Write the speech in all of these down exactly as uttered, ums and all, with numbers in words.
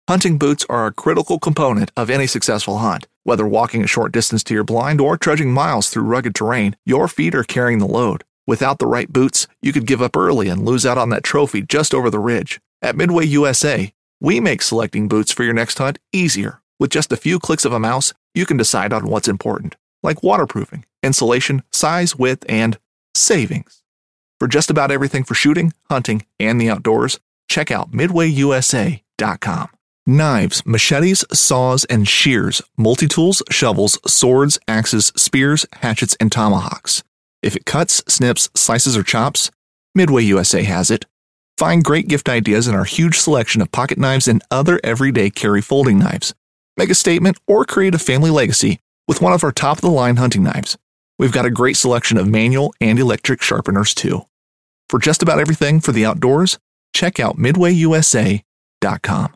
Hunting boots are a critical component of any successful hunt. Whether walking a short distance to your blind or trudging miles through rugged terrain, your feet are carrying the load. Without the right boots, you could give up early and lose out on that trophy just over the ridge. At Midway U S A, we make selecting boots for your next hunt easier. With just a few clicks of a mouse, you can decide on what's important, like waterproofing, insulation, size, width, and savings. For just about everything for shooting, hunting, and the outdoors, check out midway u s a dot com. Knives, machetes, saws, and shears, multi-tools, shovels, swords, axes, spears, hatchets, and tomahawks. If it cuts, snips, slices, or chops, Midway U S A has it. Find great gift ideas in our huge selection of pocket knives and other everyday carry folding knives. Make a statement or create a family legacy with one of our top-of-the-line hunting knives. We've got a great selection of manual and electric sharpeners, too. For just about everything for the outdoors, check out midway u s a dot com.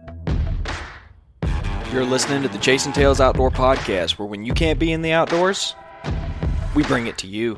You're listening to the Chasing Tales Outdoor Podcast, where when you can't be in the outdoors, we bring it to you.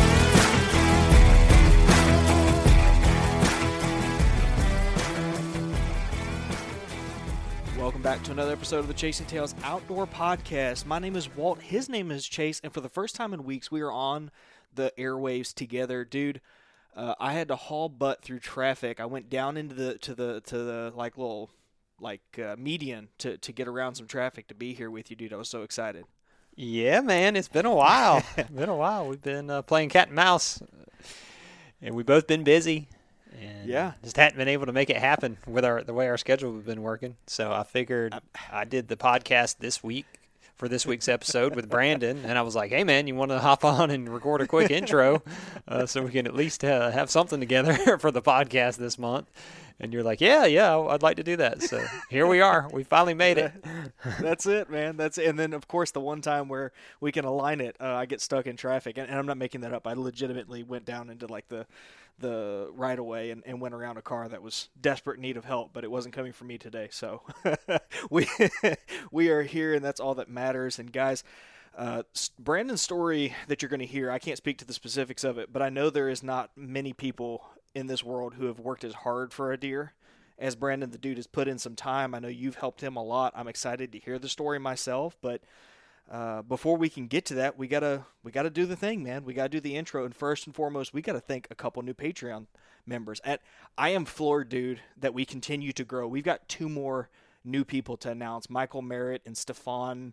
Welcome back to another episode of the Chasing Tales Outdoor Podcast. My name is Walt, his name is Chase, and for the first time in weeks, we are on the airwaves together. Dude, uh, I had to haul butt through traffic. I went down into the, to the, to the, like, little... like uh, median to, to get around some traffic to be here with you, dude. I was so excited. Yeah, man, it's been a while. It's been a while. We've been uh, playing cat and mouse, and we've both been busy, and yeah, just hadn't been able to make it happen with our the way our schedule has been working. So I figured I did the podcast this week for this week's episode with Brandon, and I was like, hey, man, you want to hop on and record a quick intro uh, so we can at least uh, have something together for the podcast this month? And you're like, yeah, yeah, I'd like to do that. So here we are. We finally made it. That's it, man. That's it. And then, of course, the one time where we can align it, uh, I get stuck in traffic. And, and I'm not making that up. I legitimately went down into, like, the the right-of-way and, and went around a car that was desperate need of help, but it wasn't coming for me today. So we we are here, and that's all that matters. And, guys, Uh, Brandon's story that you're going to hear, I can't speak to the specifics of it, but I know there is not many people in this world who have worked as hard for a deer as Brandon. The dude has put in some time. I know you've helped him a lot. I'm excited to hear the story myself, but uh, before we can get to that, we gotta we gotta do the thing, man. We gotta do the intro, and first and foremost, we gotta thank a couple new Patreon members. At I am floored, dude, that we continue to grow. We've got two more new people to announce: Michael Merritt and Stefan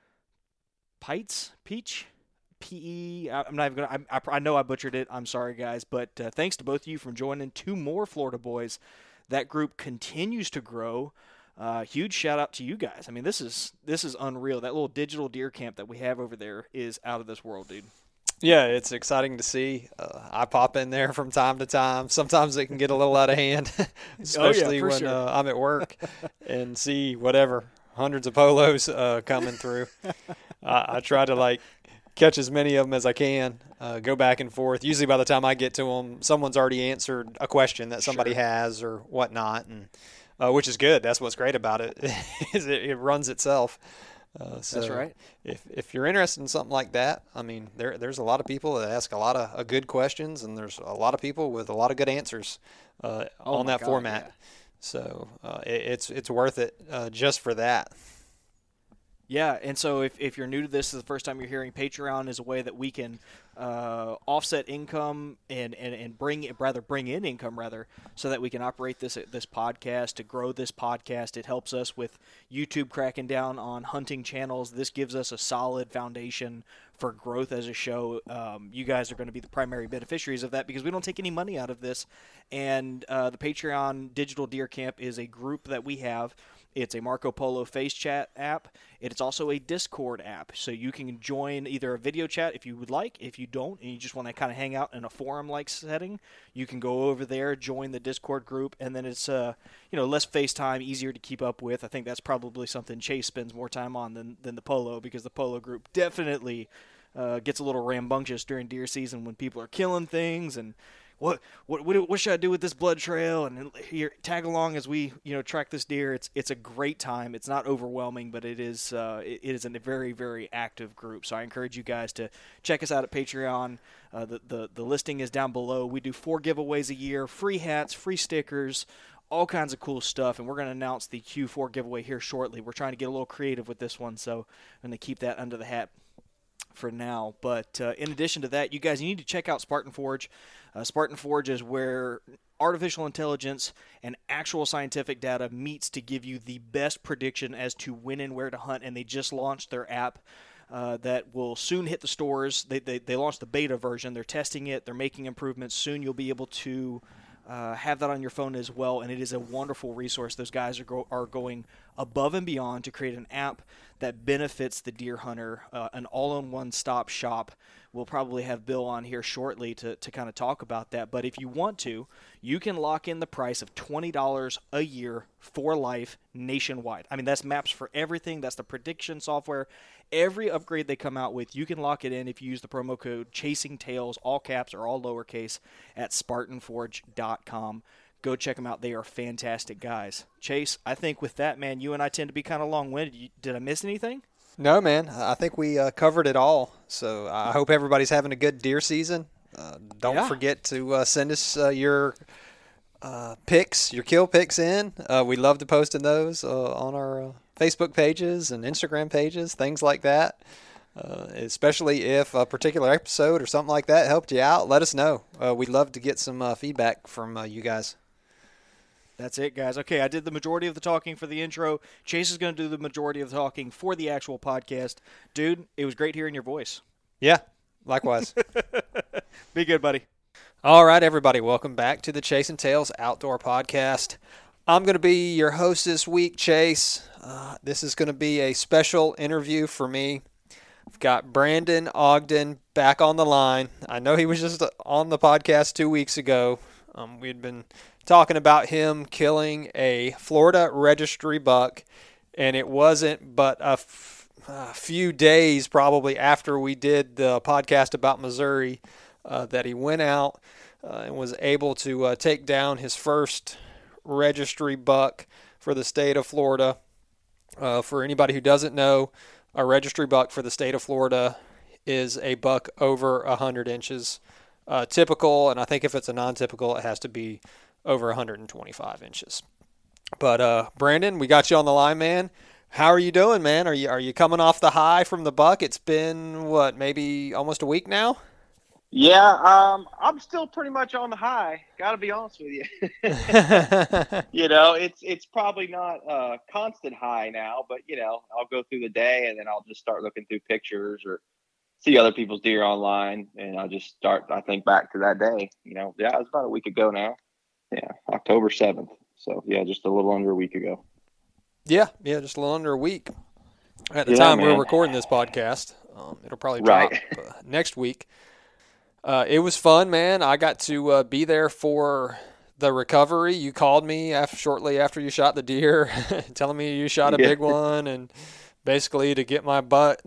Peitz, Peach, P E. I'm not even gonna. I, I know I butchered it. I'm sorry, guys, but uh, thanks to both of you for joining. Two more Florida boys. That group continues to grow. Uh, huge shout out to you guys. I mean, this is this is unreal. That little digital deer camp that we have over there is out of this world, dude. Yeah, it's exciting to see. Uh, I pop in there from time to time. Sometimes it can get a little out of hand, especially oh, yeah, when sure. uh, I'm at work and see whatever hundreds of polos uh, coming through. I, I try to like catch as many of them as I can, uh, go back and forth. Usually by the time I get to them, someone's already answered a question that somebody sure. has or whatnot, and uh, which is good. That's what's great about it, is it, it runs itself. Uh, so That's right. If if you're interested in something like that, I mean, there there's a lot of people that ask a lot of uh, good questions, and there's a lot of people with a lot of good answers uh, oh on that God, format. Yeah. So uh, it, it's it's worth it uh, just for that. Yeah, and so if, if you're new to this, this is the first time you're hearing, Patreon is a way that we can uh, offset income and, and, and bring rather bring in income rather, so that we can operate this this podcast, to grow this podcast. It helps us with YouTube cracking down on hunting channels. This gives us a solid foundation for growth as a show. Um, you guys are going to be the primary beneficiaries of that because we don't take any money out of this. And uh, the Patreon Digital Deer Camp is a group that we have. It's a Marco Polo Face Chat app. It's also a Discord app, so you can join either a video chat if you would like. If you don't and you just want to kind of hang out in a forum-like setting, you can go over there, join the Discord group, and then it's uh, you know, less FaceTime, easier to keep up with. I think that's probably something Chase spends more time on than, than the Polo, because the Polo group definitely uh, gets a little rambunctious during deer season when people are killing things and What, what what what should I do with this blood trail? And here, tag along as we you know track this deer. It's it's a great time. It's not overwhelming, but it is uh, it, it is a very very active group. So I encourage you guys to check us out at Patreon. Uh, the, the the listing is down below. We do four giveaways a year: free hats, free stickers, all kinds of cool stuff, and we're going to announce the Q four giveaway here shortly. We're trying to get a little creative with this one, so I'm going to keep that under the hat for now. But uh, in addition to that, you guys, you need to check out Spartan Forge. Uh, Spartan Forge is where artificial intelligence and actual scientific data meets to give you the best prediction as to when and where to hunt, and they just launched their app uh, that will soon hit the stores. They, they, they launched the beta version. They're testing it. They're making improvements. Soon you'll be able to uh, have that on your phone as well, and it is a wonderful resource. Those guys are, go, are going above and beyond to create an app that benefits the deer hunter, uh, an all-in-one stop shop. We'll probably have Bill on here shortly to, to kind of talk about that. But if you want to, you can lock in the price of twenty dollars a year for life nationwide. I mean, that's maps for everything. That's the prediction software. Every upgrade they come out with, you can lock it in if you use the promo code Chasing Tails, all caps or all lowercase, at Spartan Forge dot com. Go check them out. They are fantastic guys. Chase, I think with that, man, you and I tend to be kind of long-winded. Did I miss anything? No, man. I think we uh, covered it all. So I hope everybody's having a good deer season. Uh, don't Yeah. forget to uh, send us uh, your uh, picks, your kill picks in. Uh, we love to post in those uh, on our uh, Facebook pages and Instagram pages, things like that. Uh, especially if a particular episode or something like that helped you out, let us know. Uh, we'd love to get some uh, feedback from uh, you guys. That's it, guys. Okay, I did the majority of the talking for the intro. Chase is going to do the majority of the talking for the actual podcast. Dude, it was great hearing your voice. Yeah, likewise. Be good, buddy. All right, everybody. Welcome back to the Chasing Tails Outdoor Podcast. I'm going to be your host this week, Chase. Uh, this is going to be a special interview for me. I've got Brandon Ogden back on the line. I know he was just on the podcast two weeks ago. Um, we had been talking about him killing a Florida registry buck, and it wasn't but a, f- a few days probably after we did the podcast about Missouri uh, that he went out uh, and was able to uh, take down his first registry buck for the state of Florida. Uh, for anybody who doesn't know, a registry buck for the state of Florida is a buck over one hundred inches. Uh, typical, and I think if it's a non-typical, it has to be over one hundred twenty-five inches. But uh, Brandon, we got you on the line, man. How are you doing, man? Are you are you coming off the high from the buck? It's been what, maybe almost a week now? Yeah, um, I'm still pretty much on the high. Got to be honest with you. You know, it's it's probably not a constant high now, but you know, I'll go through the day and then I'll just start looking through pictures or see other people's deer online, and I'll just start. I think back to that day. You know, yeah, it was about a week ago now. Yeah, October seventh. So yeah, just a little under a week ago. Yeah, yeah, just a little under a week. At the Yeah, time man. we're recording this podcast, um, it'll probably drop Right. uh, next week. Uh, it was fun, man. I got to uh, be there for the recovery. You called me after, shortly after you shot the deer, telling me you shot a Yeah. big one, and basically to get my butt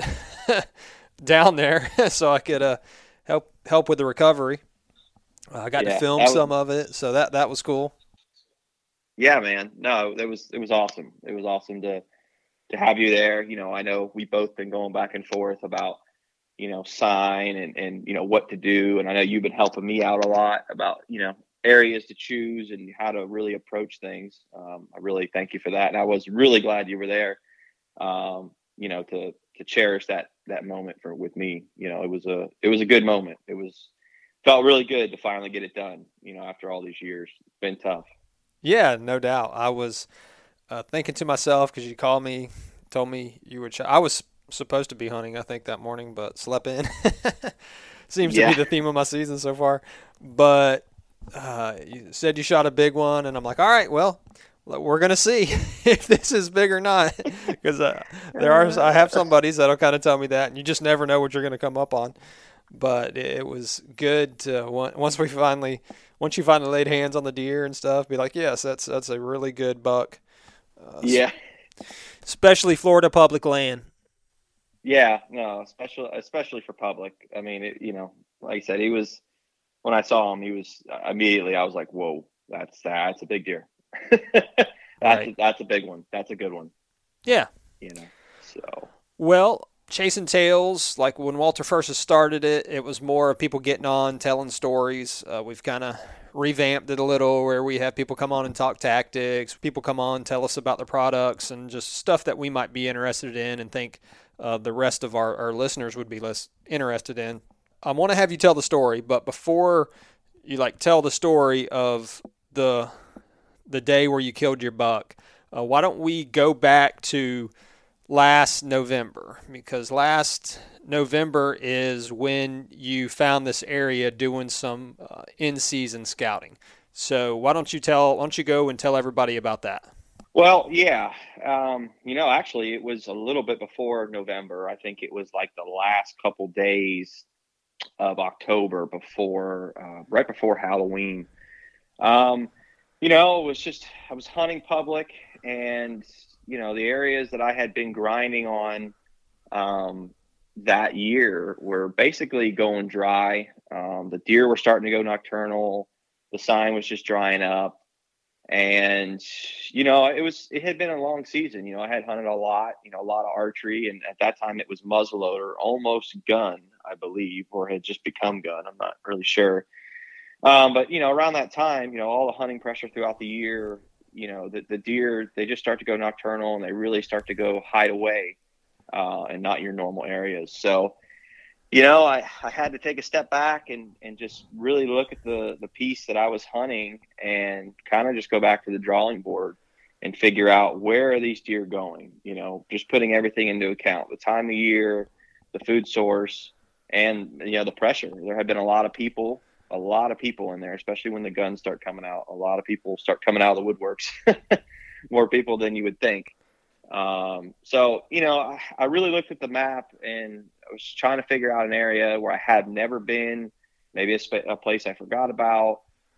down there so I could uh, help help with the recovery. Uh, I got Yeah, to film that was- some of it, so that that was cool. Yeah, man. No, it was it was awesome. It was awesome to to have you there. You know, I know we've both been going back and forth about, you know, sign and, and, you know, what to do. And I know you've been helping me out a lot about, you know, areas to choose and how to really approach things. Um, I really thank you for that. And I was really glad you were there, um, you know, to, to cherish that, that moment for, with me. You know, it was a, it was a good moment. It was, felt really good to finally get it done, you know, after all these years. It's been tough. Yeah, no doubt. I was uh, thinking to myself, because you called me, told me you would. Ch- I was supposed to be hunting, I think, that morning, but slept in. Seems Yeah. to be the theme of my season so far. But uh, you said you shot a big one, and I'm like, all right, well, we're gonna see if this is big or not, because uh, there are. I have some buddies that'll kind of tell me that, and you just never know what you're gonna come up on. But it was good to once we finally. Once you finally laid hands on the deer and stuff, be like, yes, that's that's a really good buck. Uh, Yeah. Especially Florida public land. Yeah, no, especially especially for public. I mean, it, you know, like I said, he was when I saw him, he was uh, immediately. I was like, "Whoa, that's that's a big deer. that's Right. a, that's a big one. That's a good one." Yeah. You know, so Well, chasing tails, like when Walter first started it, it was more of people getting on, telling stories. Uh, we've kind of revamped it a little where we have people come on and talk tactics, people come on, tell us about the products and just stuff that we might be interested in and think uh, the rest of our, our listeners would be less interested in. I want to have you tell the story, but before you like tell the story of the the day where you killed your buck, uh, why don't we go back to last November? Because last November is when you found this area doing some uh, in-season scouting. So why don't you tell? Why don't you go and tell everybody about that? Well, yeah, um, you know, actually, it was a little bit before November. I think it was like the last couple days of October before, uh, right before Halloween. Um, you know, it was just, I was hunting public, and, you know, the areas that I had been grinding on um, that year were basically going dry. Um, the deer were starting to go nocturnal. The sign was just drying up. And, you know, it was, it had been a long season. You know, I had hunted a lot, you know, a lot of archery. And at that time it was muzzleloader, almost gun, I believe, or had just become gun. I'm not really sure. Um, but, you know, around that time, you know, all the hunting pressure throughout the year, you know, the, the deer, they just start to go nocturnal and they really start to go hide away uh, and not your normal areas. So, you know, I, I had to take a step back and, and just really look at the, the piece that I was hunting and kind of just go back to the drawing board and figure out where are these deer going, you know, just putting everything into account, the time of year, the food source, and, you know, the pressure. There have been a lot of people, a lot of people in there, especially when the guns start coming out. A lot of people start coming out of the woodworks, more people than you would think. Um, so, you know, I, I really looked at the map and I was trying to figure out an area where I had never been, maybe a, sp- a place I forgot about.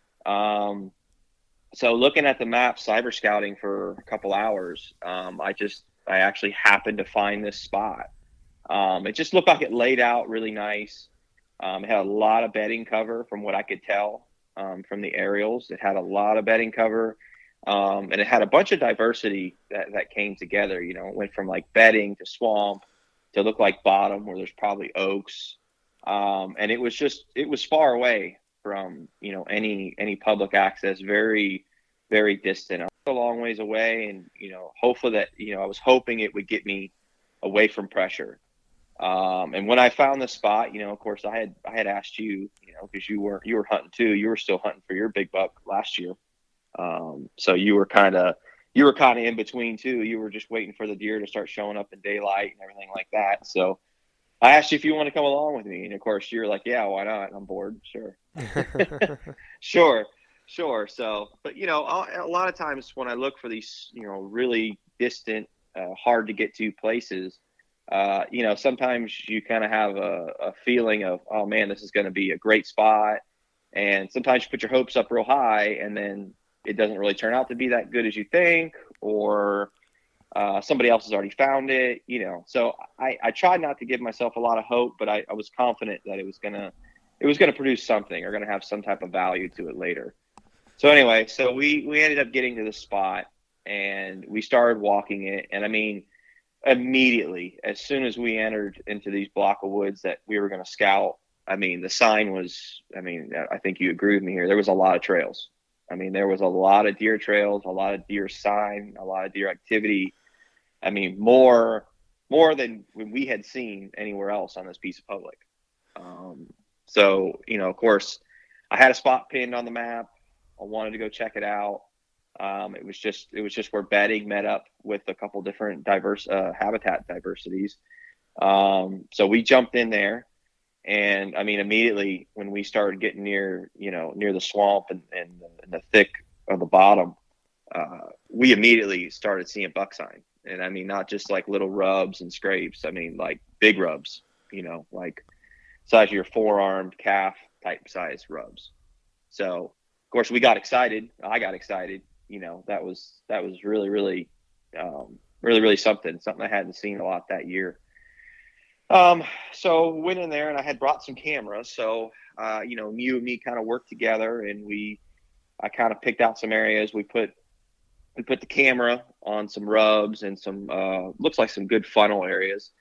Um, so looking at the map, cyber scouting for a couple hours, um, I just, I actually happened to find this spot. Um, it just looked like it laid out really nice. Um, it had a lot of bedding cover from what I could tell, um, from the aerials. It had a lot of bedding cover. Um, and it had a bunch of diversity that, that came together. You know, it went from like bedding to swamp to look like bottom where there's probably oaks. Um, and it was just, it was far away from, you know, any, any public access, very, very distant. I was a long ways away, and, you know, hopefully that, you know, I was hoping it would get me away from pressure. Um, and when I found the spot, you know, of course I had, I had asked you, you know, cause you were, you were hunting too. You were still hunting for your big buck last year. Um, so you were kind of, you were kind of in between too. You were just waiting for the deer to start showing up in daylight and everything like that. So I asked you if you want to come along with me. And of course you're like, yeah, why not? I'm bored. Sure. sure. Sure. So, but you know, a lot of times when I look for these, you know, really distant, uh, hard to get to places, uh, you know, sometimes you kind of have a, a feeling of, oh man, this is going to be a great spot. And sometimes you put your hopes up real high and then it doesn't really turn out to be that good as you think, or uh, somebody else has already found it, you know. So I, I tried not to give myself a lot of hope, but I, I was confident that it was gonna it was gonna produce something or gonna have some type of value to it later. So anyway, so we we ended up getting to the spot and we started walking it, and I mean, immediately as soon as we entered into these block of woods that we were gonna scout, I mean, the sign was, I mean, I think you agree with me here. There was a lot of trails. I mean, there was a lot of deer trails, a lot of deer sign, a lot of deer activity. I mean, more, more than we had seen anywhere else on this piece of public. Um, so, you know, of course, I had a spot pinned on the map. I wanted to go check it out. Um, it was just, it was just where bedding met up with a couple different diverse uh, habitat diversities. Um, so we jumped in there. And I mean, immediately when we started getting near, you know, near the swamp and, and, and the thick of the bottom, uh, we immediately started seeing buck sign. And I mean, not just like little rubs and scrapes. I mean, like big rubs, you know, like size of your forearm, calf type size rubs. So of course we got excited. I got excited. You know, that was, that was really, really, um, really, really something, something I hadn't seen a lot that year. Um, so went in there and I had brought some cameras. So, uh, you know, you and me kind of worked together and we, I kind of picked out some areas. We put, we put the camera on some rubs and some, uh, looks like some good funnel areas.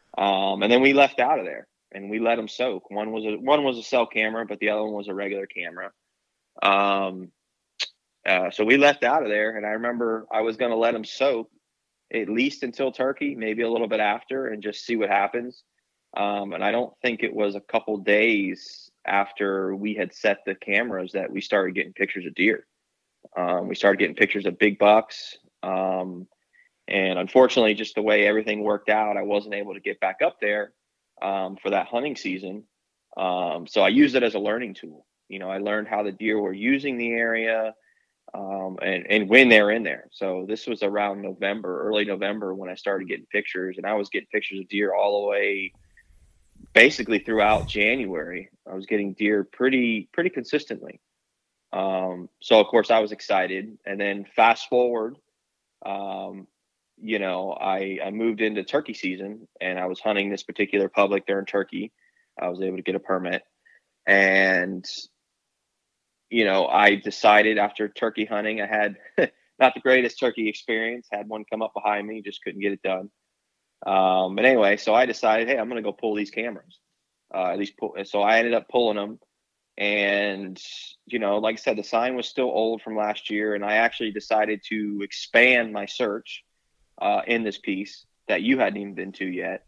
Um, and then we left out of there and we let them soak. One was a one was a cell camera, but the other one was a regular camera. Um, uh, so we left out of there, and I remember I was going to let them soak at least until turkey, maybe a little bit after, and just see what happens. Um, and I don't think it was a couple days after we had set the cameras that we started getting pictures of deer. Um, we started getting pictures of big bucks. Um, and unfortunately, just the way everything worked out, I wasn't able to get back up there um, for that hunting season. Um, so I used it as a learning tool. You know, I learned how the deer were using the area um, and, and when they're in there. So this was around November, early November, when I started getting pictures, and I was getting pictures of deer all the way basically throughout January. I was getting deer pretty, pretty consistently. Um, so of course I was excited, and then fast forward, um, you know, I, I moved into turkey season, and I was hunting this particular public there in Turkey. I was able to get a permit, and, you know, I decided after turkey hunting, I had not the greatest turkey experience, had one come up behind me, just couldn't get it done. Um, but anyway, so I decided, hey, I'm going to go pull these cameras, uh, at least pull. So I ended up pulling them. And, you know, like I said, the sign was still old from last year. And I actually decided to expand my search uh, in this piece that you hadn't even been to yet.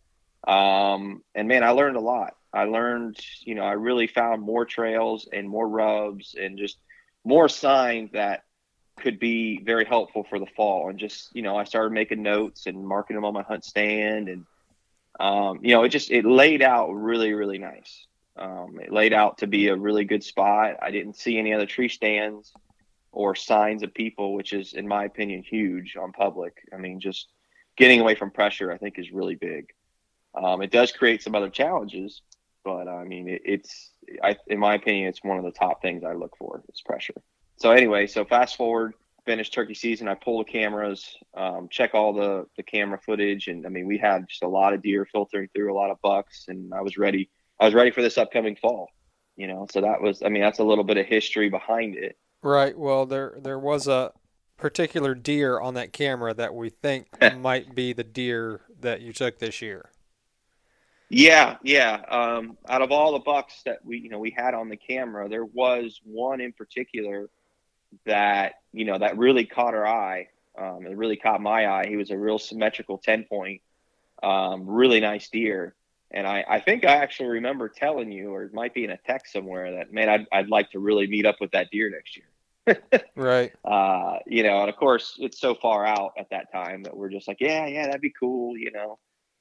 Um, and, man, I learned a lot. I learned, you know, I really found more trails and more rubs and just more signs that could be very helpful for the fall. And just, you know, I started making notes and marking them on my hunt stand. And, um, you know, it just, it laid out really, really nice. Um, it laid out to be a really good spot. I didn't see any other tree stands or signs of people, which is, in my opinion, huge on public. I mean, just getting away from pressure, I think, is really big. Um, it does create some other challenges, but I mean, it, it's, I, in my opinion, it's one of the top things I look for is pressure. So anyway, so fast forward, finished turkey season. I pull the cameras, um, check all the, the camera footage. And I mean, we had just a lot of deer filtering through, a lot of bucks, and I was ready. I was ready for this upcoming fall, you know? So that was, I mean, that's a little bit of history behind it. Right. Well, there, there was a particular deer on that camera that we think might be the deer that you took this year. Yeah. Yeah. Um, out of all the bucks that we, you know, we had on the camera, there was one in particular that, you know, that really caught our eye. Um, it really caught my eye. He was a real symmetrical ten point, um, really nice deer. And I, I think I actually remember telling you, or it might be in a text somewhere, that, man, I'd, I'd like to really meet up with that deer next year. Right. Uh, you know, and of course it's so far out at that time that we're just like, yeah, yeah, that'd be cool. You know,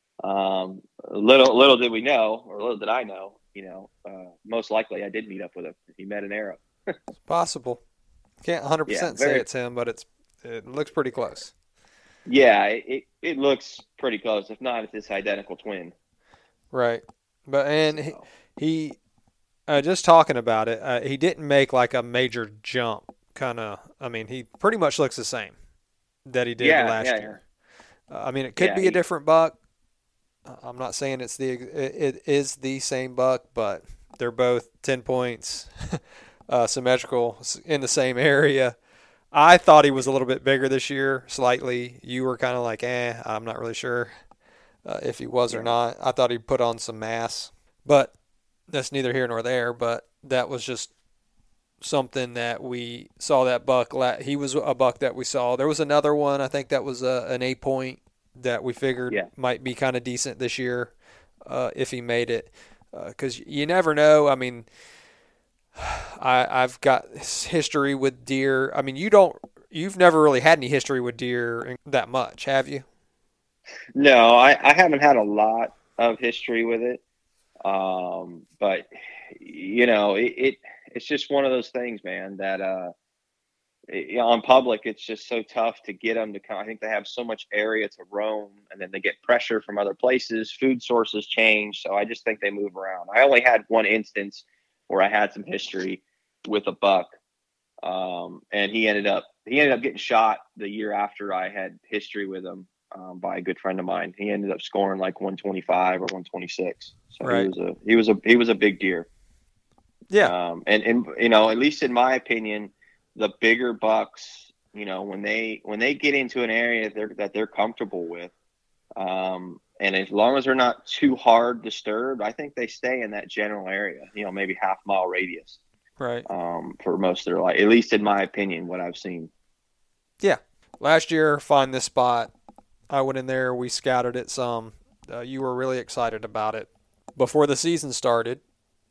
um, little, little did we know, or little did I know, you know, uh, most likely I did meet up with him. He met an arrow. It's possible. Can't one hundred percent yeah, very, say it's him, but it's, it looks pretty close. Yeah. It, it looks pretty close. If not, it's his identical twin. Right. But, and he, he uh, just talking about it, uh, he didn't make like a major jump kind of, I mean, he pretty much looks the same that he did yeah, last yeah, year. Uh, I mean, it could yeah, be he, a different buck. I'm not saying it's the, it, it is the same buck, but they're both ten points, uh, symmetrical in the same area. I thought he was a little bit bigger this year, slightly. You were kind of like, eh, I'm not really sure. Uh, if he was or not. I thought he put on some mass, but that's neither here nor there. But that was just something that we saw that buck. He was a buck that we saw. There was another one, I think that was a, an eight point that we figured yeah. might be kind of decent this year uh, if he made it. Because uh, you never know. I mean, I, I've got history with deer. I mean, you don't, you've never really had any history with deer that much, have you? No, I, I haven't had a lot of history with it. Um, but you know, it, it, it's just one of those things, man, that, uh, it, on public, it's just so tough to get them to come. I think they have so much area to roam, and then they get pressure from other places. Food sources change. So I just think they move around. I only had one instance where I had some history with a buck. Um, and he ended up, he ended up getting shot the year after I had history with him. Um, by a good friend of mine. He ended up scoring like one twenty-five or one twenty-six. So right. he was a he was a he was a big deer. Yeah. Um, and and you know, at least in my opinion, the bigger bucks, you know, when they when they get into an area that they're that they're comfortable with, um, and as long as they're not too hard disturbed, I think they stay in that general area, you know, maybe half mile radius. Right. Um, for most of their life, at least in my opinion, what I've seen. Yeah. Last year, find this spot. I went in there. We scouted it some. Uh, you were really excited about it. Before the season started,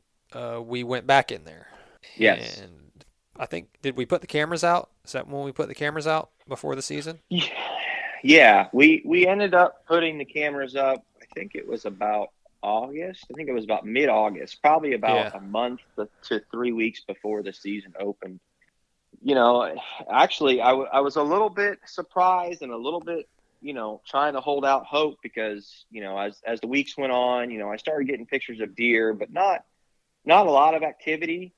uh, we went back in there. Yes. And I think, did we put the cameras out? Is that when we put the cameras out before the season? Yeah. Yeah, we, we ended up putting the cameras up. I think it was about August. I think it was about mid-August, probably about Yeah. a month to three weeks before the season opened. You know, actually, I, w- I was a little bit surprised and a little bit, you know, trying to hold out hope because, you know, as as the weeks went on, you know, I started getting pictures of deer, but not not a lot of activity.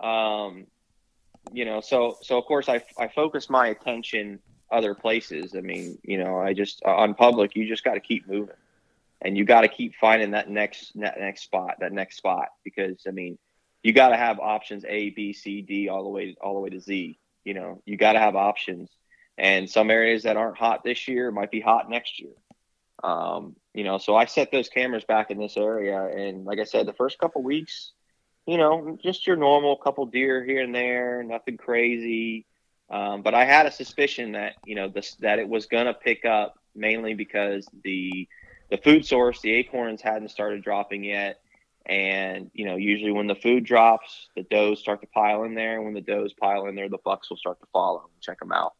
Um, you know, so so of course I I focused my attention other places. I mean, you know, I just on public, you just got to keep moving, and you got to keep finding that next that next spot, that next spot, because I mean, you got to have options A, B, C, D, all the way all the way to Z. You know, you got to have options, and some areas that aren't hot this year might be hot next year. Um, you know, so I set those cameras back in this area, and like I said, the first couple weeks, you know, just your normal couple deer here and there, nothing crazy. Um, but I had a suspicion that, you know, this, that it was going to pick up mainly because the the food source, the acorns hadn't started dropping yet. And, you know, usually when the food drops, the does start to pile in there. And when the does pile in there, the bucks will start to follow and check them out.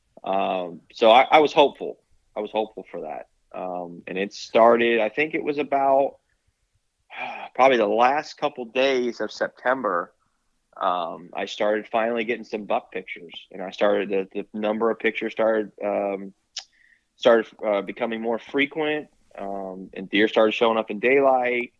Um, so I, I was hopeful. I was hopeful for that. Um, and it started, I think it was about probably the last couple days of September. Um, I started finally getting some buck pictures, and I started the, the number of pictures started um, started uh, becoming more frequent, um, and deer started showing up in daylight.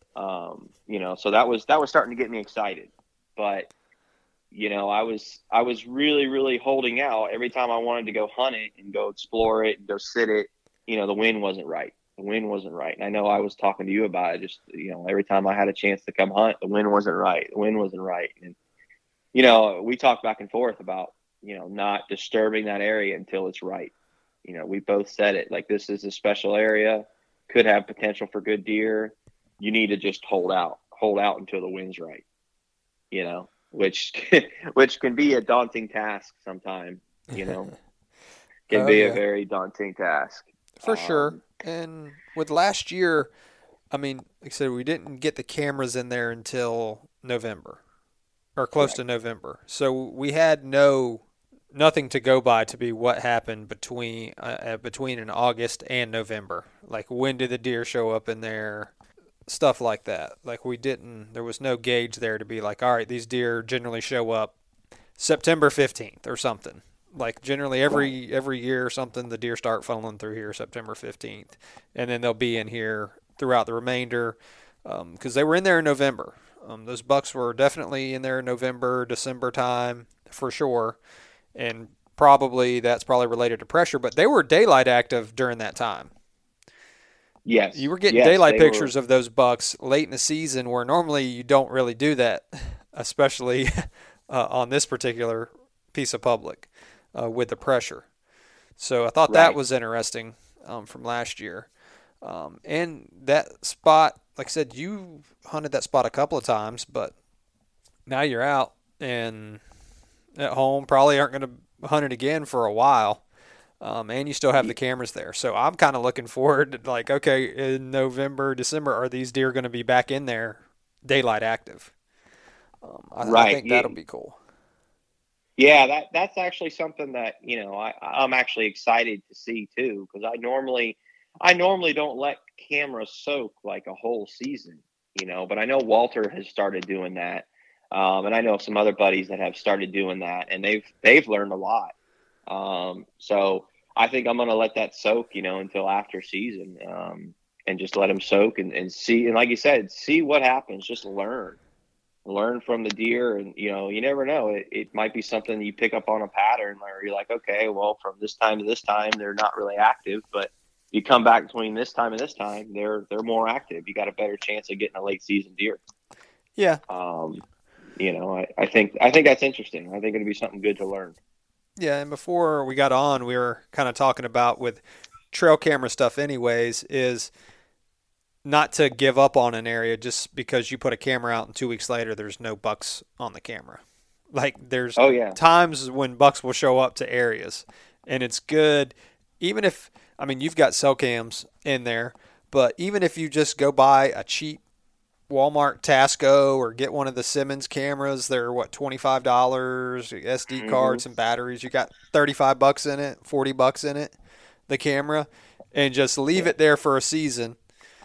Um, you know, so that was that was starting to get me excited. But you know, I was I was really really holding out every time I wanted to go hunt it and go explore it and go sit it. You know, the wind wasn't right. The wind wasn't right. And I know I was talking to you about it. Just, you know, every time I had a chance to come hunt, the wind wasn't right. The wind wasn't right. And, you know, we talked back and forth about, you know, not disturbing that area until it's right. You know, we both said it, like, this is a special area, could have potential for good deer. You need to just hold out, hold out until the wind's right, you know, which, which can be a daunting task sometimes, you know, can Oh, be yeah. a very daunting task. For Um, sure. And with last year, I mean, like I said, we didn't get the cameras in there until November or close Correct. to November. So we had no nothing to go by to be what happened between uh, uh, between in August and November. Like, when did the deer show up in there? Stuff like that. Like, we didn't, there was no gauge there to be like, all right, these deer generally show up September fifteenth or something. Like, generally every every year or something, the deer start funneling through here September fifteenth, and then they'll be in here throughout the remainder, because um, they were in there in November. Um, those bucks were definitely in there in November, December time for sure, and probably that's probably related to pressure, but they were daylight active during that time. Yes. You were getting yes, daylight they pictures were. of those bucks late in the season where normally you don't really do that, especially uh, on this particular piece of public. Uh, with the pressure. So I thought that Right. was interesting um, from last year. Um, and that spot, like I said, you hunted that spot a couple of times, but now you're out and at home, probably aren't going to hunt it again for a while. Um, and you still have the cameras there. So I'm kind of looking forward to, like, okay, in November, December, are these deer going to be back in there daylight active? Um, I, I Right. think Yeah. that'll be cool. Yeah, that that's actually something that, you know, I, I'm actually excited to see too, because I normally I normally don't let cameras soak like a whole season, you know, but I know Walter has started doing that. Um, and I know some other buddies that have started doing that, and they've they've learned a lot. Um, so I think I'm gonna let that soak, you know, until after season, um, and just let them soak and, and see, and like you said, see what happens, just learn. Learn from the deer, and you know, you never know, it, it might be something you pick up on a pattern where you're like, okay, well, from this time to this time they're not really active, but you come back between this time and this time, they're they're more active. You got a better chance of getting a late season deer. Yeah. Um, you know, I, I think I think that's interesting. I think it'll be something good to learn. Yeah, and before we got on, we were kind of talking about with trail camera stuff anyways is not to give up on an area just because you put a camera out and two weeks later there's no bucks on the camera. Like there's oh, yeah. times when bucks will show up to areas, and it's good even if, I mean, you've got cell cams in there, but even if you just go buy a cheap Walmart Tasco or get one of the Simmons cameras, they're what, twenty-five dollars, S D mm-hmm. cards and batteries. You got thirty-five bucks in it, forty bucks in it, the camera, and just leave it there for a season.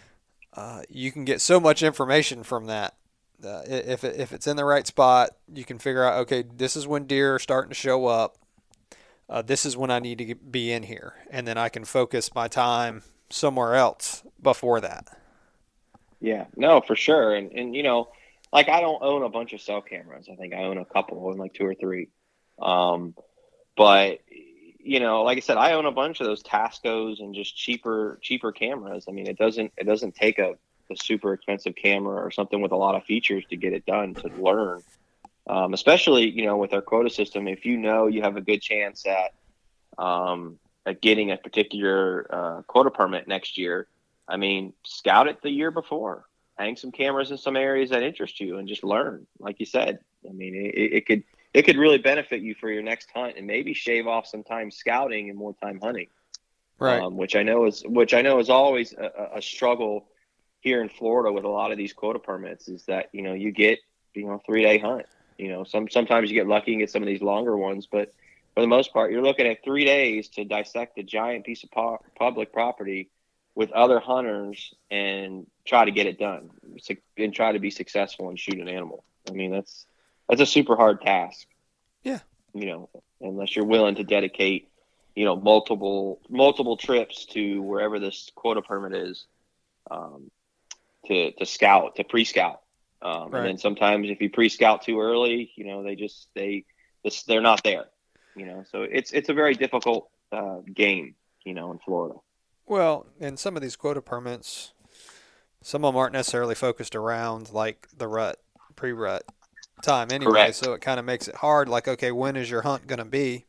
Uh, you can get so much information from that. Uh, if it, if it's in the right spot, you can figure out, okay, this is when deer are starting to show up. Uh, this is when I need to get, be in here, and then I can focus my time somewhere else before that. Yeah, no, for sure. And, and, you know, like I don't own a bunch of cell cameras. I think I own a couple, I own like two or three. Um, but, you know, like I said, I own a bunch of those Tascos and just cheaper, cheaper cameras. I mean, it doesn't, it doesn't take a, a super expensive camera or something with a lot of features to get it done, to learn. Um, especially, you know, with our quota system, if you know you have a good chance at, um, at getting a particular uh, quota permit next year, I mean, scout it the year before. Hang some cameras in some areas that interest you and just learn. Like you said, I mean, it, it could it could really benefit you for your next hunt, and maybe shave off some time scouting and more time hunting. Right. Um, which I know is which I know is always a, a struggle here in Florida with a lot of these quota permits. Is that, you know, you get, you know, three day hunt. You know, some sometimes you get lucky and get some of these longer ones, but for the most part, you're looking at three days to dissect a giant piece of pu- public property with other hunters and try to get it done and try to be successful and shoot an animal. I mean, that's, that's a super hard task. Yeah. You know, unless you're willing to dedicate, you know, multiple, multiple trips to wherever this quota permit is, um, to, to scout, to pre-scout. Um, right. And then sometimes if you pre-scout too early, you know, they just, they, this, they're not there, you know, so it's, it's a very difficult uh, game, you know, in Florida. Well, and some of these quota permits, some of them aren't necessarily focused around like the rut, pre-rut time anyway. Correct. So it kind of makes it hard. Like, okay, when is your hunt going to be?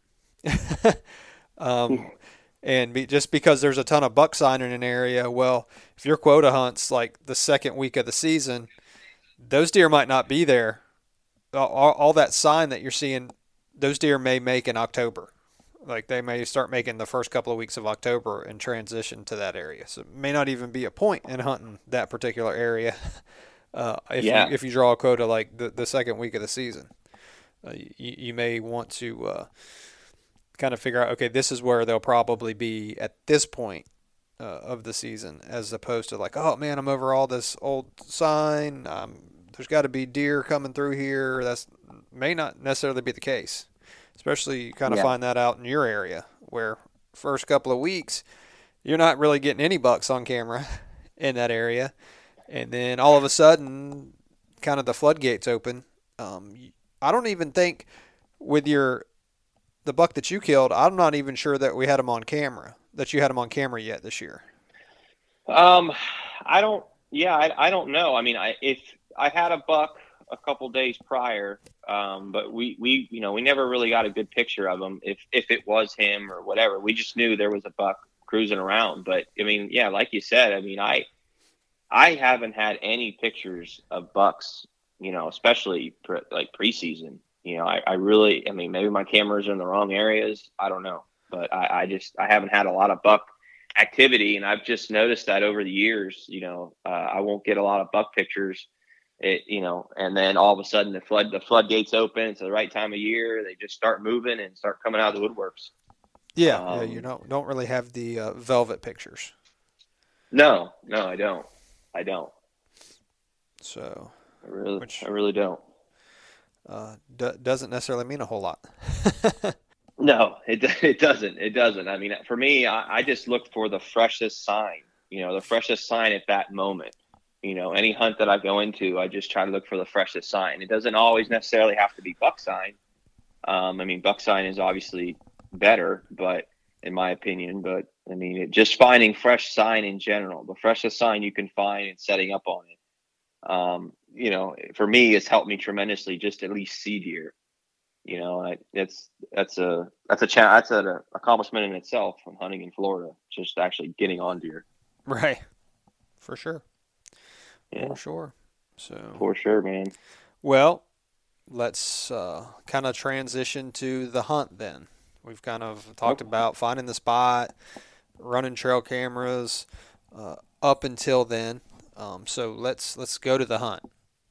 um, and be, just because there's a ton of buck sign in an area, well, if your quota hunt's like the second week of the season, those deer might not be there. All, all that sign that you're seeing, those deer may make in October. Like they may start making the first couple of weeks of October and transition to that area. So it may not even be a point in hunting that particular area uh, if, yeah. you, if you draw a quota like the, the second week of the season. Uh, you, you may want to uh, kind of figure out, okay, this is where they'll probably be at this point uh, of the season, as opposed to like, oh, man, I'm over all this old sign. Um, there's got to be deer coming through here. That's may not necessarily be the case. Especially you kind of yeah. find that out in your area where first couple of weeks you're not really getting any bucks on camera in that area. And then all of a sudden kind of the floodgates open. Um, I don't even think with your the buck that you killed, I'm not even sure that we had him on camera, that you had him on camera yet this year. Um, I don't, yeah, I, I don't know. I mean, I, if I had a buck a couple days prior, um, but we, we, you know, we never really got a good picture of him. If, if it was him or whatever, we just knew there was a buck cruising around. But I mean, yeah, like you said, I mean, I, I haven't had any pictures of bucks, you know, especially pre, like preseason. You know, I, I really, I mean, maybe my cameras are in the wrong areas. I don't know, but I, I just, I haven't had a lot of buck activity. And I've just noticed that over the years, you know, uh, I won't get a lot of buck pictures. It, you know, and then all of a sudden the flood, the floodgates open. It's the right time of year. They just start moving and start coming out of the woodworks. Yeah. Um, yeah you don't, don't really have the uh, velvet pictures. No, no, I don't. I don't. So I really, which, I really don't. Uh, d- doesn't necessarily mean a whole lot. No, it it doesn't. It doesn't. I mean, for me, I, I just look for the freshest sign, you know, the freshest sign at that moment. You know, any hunt that I go into, I just try to look for the freshest sign. It doesn't always necessarily have to be buck sign. Um, I mean, buck sign is obviously better, but in my opinion, but I mean, it, just finding fresh sign in general, the freshest sign you can find and setting up on it. Um, you know, for me, it's helped me tremendously just at least see deer. You know, I, it's that's a that's a cha- that's an accomplishment in itself from hunting in Florida. Just actually getting on deer. Right. For sure. Yeah, For sure. So for sure, man. Well, let's uh, kind of transition to the hunt then. We've kind of talked Okay. about finding the spot, running trail cameras uh, up until then. Um, so let's let's go to the hunt.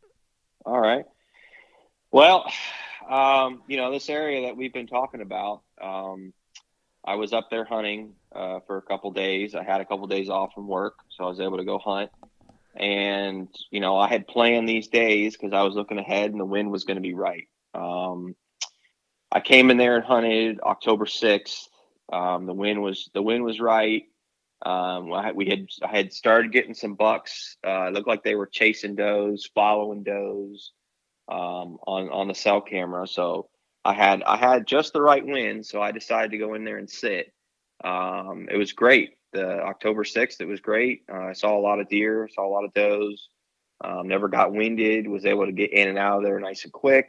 All right. Well, um, you know, this area that we've been talking about, um, I was up there hunting uh, for a couple days. I had a couple days off from work, so I was able to go hunt. And, you know, I had planned these days because I was looking ahead and the wind was going to be right. Um, I came in there and hunted October sixth. Um, the wind was the wind was right. Um, I, we had I had started getting some bucks. Uh, it looked like they were chasing does, following does um, on on the cell camera. So I had I had just the right wind. So I decided to go in there and sit. Um, it was great. The October sixth, it was great. Uh, I saw a lot of deer, saw a lot of does. Um, never got winded. Was able to get in and out of there nice and quick.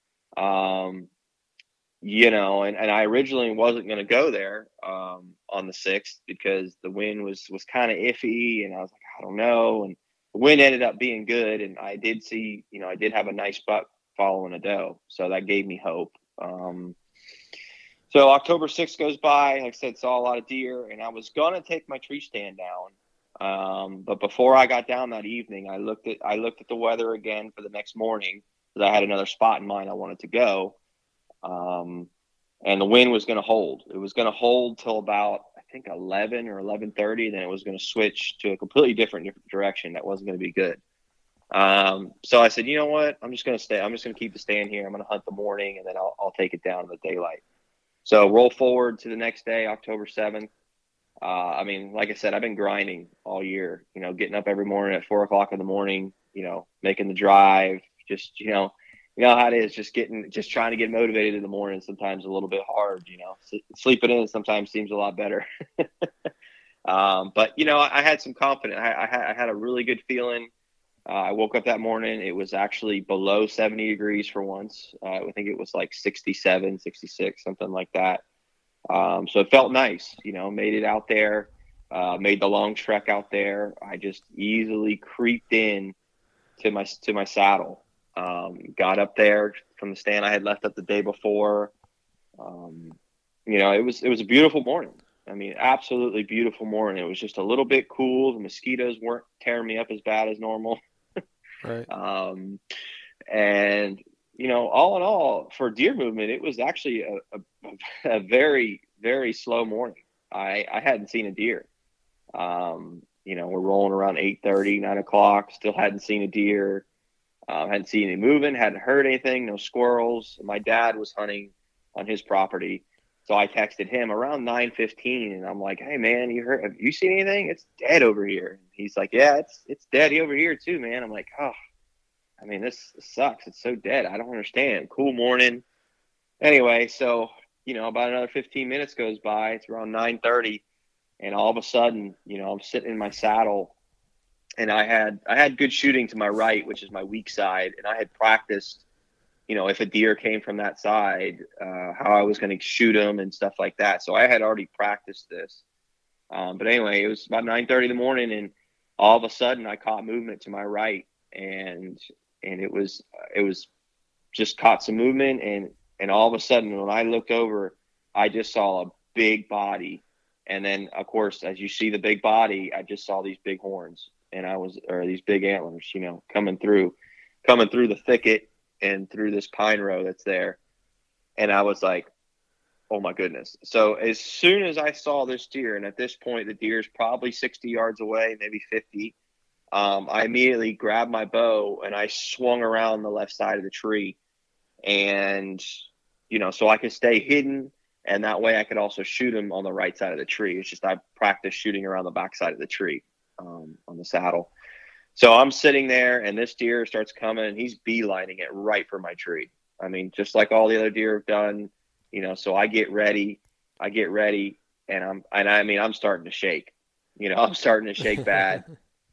Um, you know, and, and I originally wasn't going to go there um, on the sixth because the wind was was kind of iffy, and I was like, I don't know. And the wind ended up being good, and I did see, you know, I did have a nice buck following a doe, so that gave me hope. Um, so October sixth goes by, like I said, saw a lot of deer, and I was gonna take my tree stand down, um, but before I got down that evening, I looked at I looked at the weather again for the next morning because I had another spot in mind I wanted to go. Um, and the wind was going to hold. It was going to hold till about, I think, eleven or eleven thirty. Then it was going to switch to a completely different, different direction. That wasn't going to be good. Um, so I said, you know what? I'm just going to stay. I'm just going to keep the stand here. I'm going to hunt the morning, and then I'll, I'll take it down in the daylight. So roll forward to the next day, October seventh. Uh, I mean, like I said, I've been grinding all year, you know, getting up every morning at four o'clock in the morning, you know, making the drive, just, you know, you know how it is, just getting, just trying to get motivated in the morning. Sometimes a little bit hard, you know, sleeping in sometimes seems a lot better. um, but, you know, I, I had some confidence. I, I, had, I had a really good feeling. Uh, I woke up that morning. It was actually below seventy degrees for once. Uh, I think it was like sixty-seven, sixty-six, something like that. Um, so it felt nice, you know, made it out there, uh, made the long trek out there. I just easily creeped in to my, to my saddle. Um, got up there from the stand I had left up the day before. Um, you know, it was, it was a beautiful morning. I mean, absolutely beautiful morning. It was just a little bit cool. The mosquitoes weren't tearing me up as bad as normal. Right. Um, and, you know, all in all, for deer movement, it was actually a, a, a very, very slow morning. I, I hadn't seen a deer. Um, you know, we're rolling around eight thirty, nine o'clock, still hadn't seen a deer. Um, hadn't seen any moving, hadn't heard anything, no squirrels. My dad was hunting on his property. So I texted him around nine fifteen, and I'm like, hey, man, you heard, have you seen anything? It's dead over here. He's like, yeah, it's it's dead over here too, man. I'm like, oh, I mean, this, this sucks. It's so dead. I don't understand. Cool morning. Anyway, so, you know, about another fifteen minutes goes by. It's around nine thirty, and all of a sudden, you know, I'm sitting in my saddle, and I had I had good shooting to my right, which is my weak side, and I had practiced, you know, if a deer came from that side, uh, how I was going to shoot him and stuff like that. So I had already practiced this. Um, but anyway, it was about nine thirty in the morning, and all of a sudden I caught movement to my right, and and it was it was just caught some movement, and and all of a sudden when I looked over, I just saw a big body, and then of course as you see the big body, I just saw these big horns, and I was or these big antlers, you know, coming through, coming through the thicket and through this pine row that's there. And I was like, oh my goodness. So as soon as I saw this deer, and at this point, the deer is probably sixty yards away, maybe fifty, um, I immediately grabbed my bow and I swung around the left side of the tree. And, you know, so I could stay hidden. And that way I could also shoot him on the right side of the tree. It's just I practiced shooting around the back side of the tree um, on the saddle. So I'm sitting there, and this deer starts coming, and he's beelining it right for my tree. I mean, just like all the other deer have done, you know. So I get ready, I get ready, and I'm, and I mean, I'm starting to shake. You know, I'm starting to shake bad.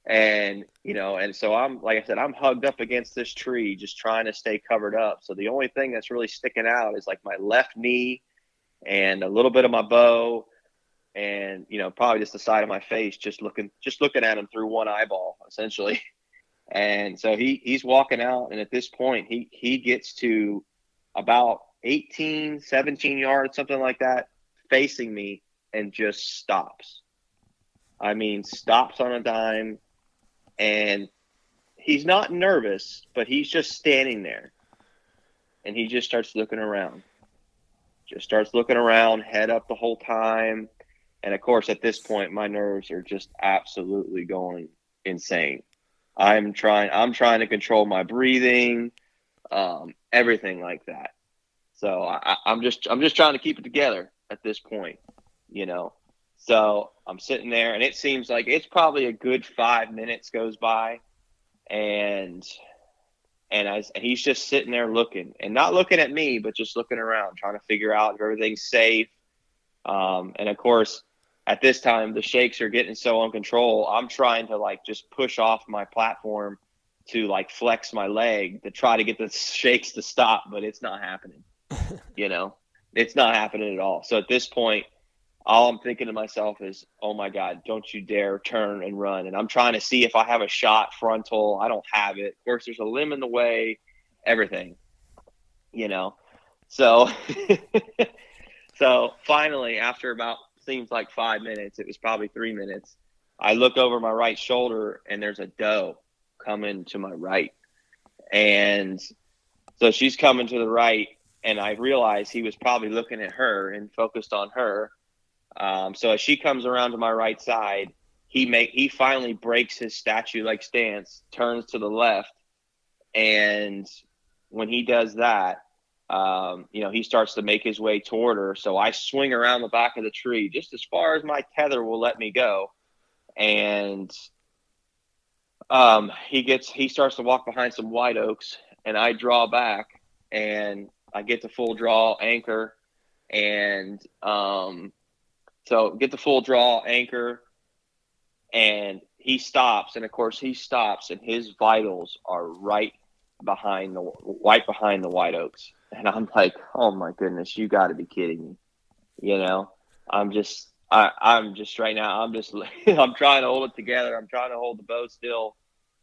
And, you know, and so I'm, like I said, I'm hugged up against this tree, just trying to stay covered up. So the only thing that's really sticking out is like my left knee and a little bit of my bow, and, you know, probably just the side of my face, just looking, just looking at him through one eyeball, essentially. And so he, he's walking out. And at this point, he, he gets to about eighteen, seventeen yards, something like that, facing me, and just stops. I mean, stops on a dime. And he's not nervous, but he's just standing there. And he just starts looking around. Just starts looking around, head up the whole time. And, of course, at this point, my nerves are just absolutely going insane. I'm trying I'm trying to control my breathing, um, everything like that. So I, I'm just I'm just trying to keep it together at this point, you know. So I'm sitting there, and it seems like it's probably a good five minutes goes by, and and I, and he's just sitting there looking, and not looking at me, but just looking around, trying to figure out if everything's safe. Um, and of course, at this time, the shakes are getting so uncontrolled. I'm trying to like just push off my platform to like flex my leg to try to get the shakes to stop, but it's not happening. You know, it's not happening at all. So at this point, all I'm thinking to myself is, oh my God, don't you dare turn and run. And I'm trying to see if I have a shot frontal. I don't have it. Of course, there's a limb in the way, everything, you know? So, so finally, after about, seems like five minutes, it was probably three minutes, I look over my right shoulder, and there's a doe coming to my right. And so she's coming to the right, and I realized he was probably looking at her and focused on her. Um, so as she comes around to my right side, he make he finally breaks his statue-like stance, turns to the left, and when he does that, um, you know, he starts to make his way toward her. So I swing around the back of the tree just as far as my tether will let me go, and um, he gets he starts to walk behind some white oaks, and I draw back, and I get the full draw anchor, and um. So get the full draw anchor, and he stops. And of course he stops, and his vitals are right behind the right behind the white oaks. And I'm like, oh my goodness, you got to be kidding me. You know, I'm just, I, I'm just right now, I'm just, I'm trying to hold it together. I'm trying to hold the bow still.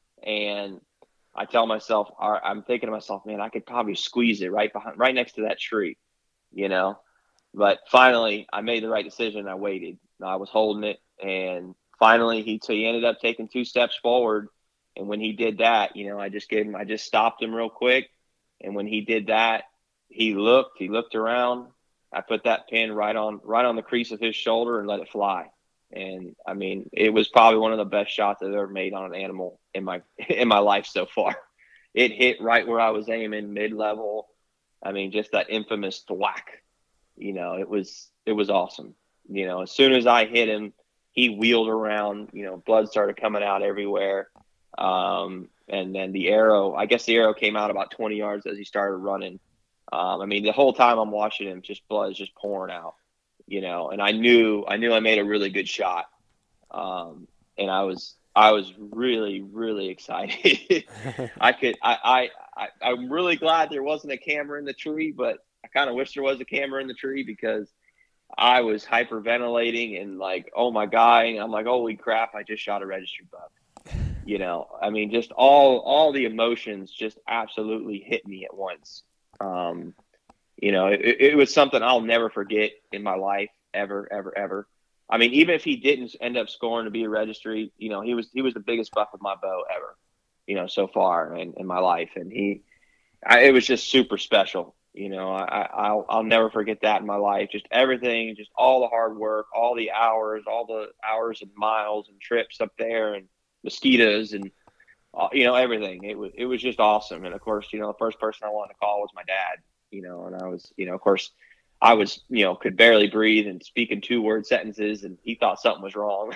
And I tell myself, I'm thinking to myself, man, I could probably squeeze it right behind, right next to that tree, you know? But finally, I made the right decision. I waited. I was holding it, and finally, he so he ended up taking two steps forward. And when he did that, you know, I just gave him, I just stopped him real quick. And when he did that, he looked, he looked around. I put that pin right on, right on the crease of his shoulder and let it fly. And I mean, it was probably one of the best shots I've ever made on an animal in my in my life so far. It hit right where I was aiming, mid level. I mean, just that infamous thwack. You know, it was it was awesome. You know, as soon as I hit him, he wheeled around. You know, blood started coming out everywhere. Um, and then the arrow, I guess the arrow came out about twenty yards as he started running. Um, I mean, the whole time I'm watching him, just blood is just pouring out. You know, and I knew I knew I made a really good shot. Um, and I was I was really really excited. I could I, I I I'm really glad there wasn't a camera in the tree, but I kind of wish there was a camera in the tree because I was hyperventilating and like, oh my God. And I'm like, holy crap, I just shot a registry buck. You know, I mean, just all, all the emotions just absolutely hit me at once. Um, you know, it, it was something I'll never forget in my life, ever, ever, ever. I mean, even if he didn't end up scoring to be a registry, you know, he was, he was the biggest buck with my bow ever, you know, so far in, in my life. And he, I, it was just super special. You know, I, I'll, I'll never forget that in my life. Just everything, just all the hard work, all the hours, all the hours and miles and trips up there and mosquitoes and, uh, you know, everything. It was, it was just awesome. And of course, you know, the first person I wanted to call was my dad, you know, and I was, you know, of course I was, you know, could barely breathe and speaking two word sentences, and he thought something was wrong.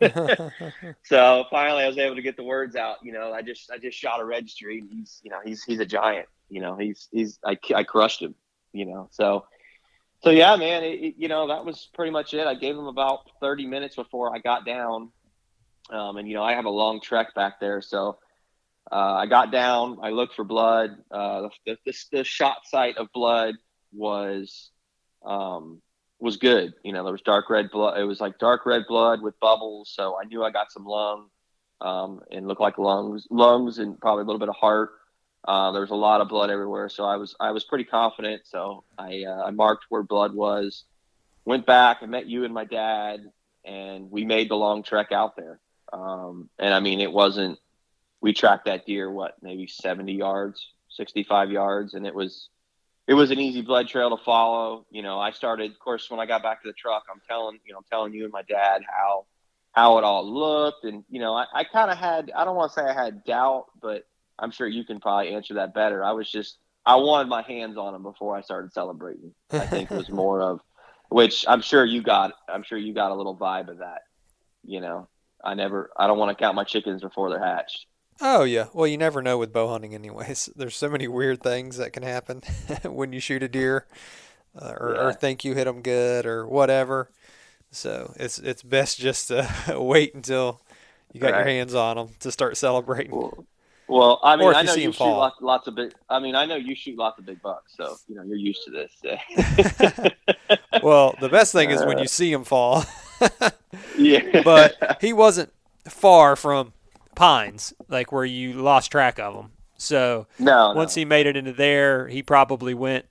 So finally I was able to get the words out. You know, I just, I just shot a registry, and he's, you know, he's, he's a giant. You know, he's, he's, I, I crushed him, you know, so, so yeah, man, it, it, you know, that was pretty much it. I gave him about thirty minutes before I got down, Um, and, you know, I have a long trek back there. So uh, I got down, I looked for blood. Uh, the, the, the shot site of blood was, um, was good. You know, there was dark red blood. It was like dark red blood with bubbles. So I knew I got some lung, um, and looked like lungs, lungs and probably a little bit of heart. Uh, there was a lot of blood everywhere. So I was, I was pretty confident. So I, uh, I marked where blood was, went back and met you and my dad, and we made the long trek out there. Um, and I mean, it wasn't, we tracked that deer, what, maybe seventy yards, sixty-five yards. And it was, it was an easy blood trail to follow. You know, I started, of course, when I got back to the truck, I'm telling, you know, I'm telling you and my dad how, how it all looked. And, you know, I, I kind of had, I don't want to say I had doubt, but I'm sure you can probably answer that better. I was just, I wanted my hands on them before I started celebrating. I think it was more of, which I'm sure you got, I'm sure you got a little vibe of that. You know, I never, I don't want to count my chickens before they're hatched. Oh, yeah. Well, you never know with bow hunting anyways. There's so many weird things that can happen when you shoot a deer, uh, or, Yeah. or think you hit them good or whatever. So it's it's best just to wait until you got Right. your hands on them to start celebrating. Well, well I mean, Or if I you know see you 'em shoot fall. lots, lots of big, I mean, I know you shoot lots of big bucks, so, you know, you're used to this. Well, the best thing is when you see him fall. Yeah. But he wasn't far from pines, like where you lost track of him. So no, once no. he made it into there, he probably went,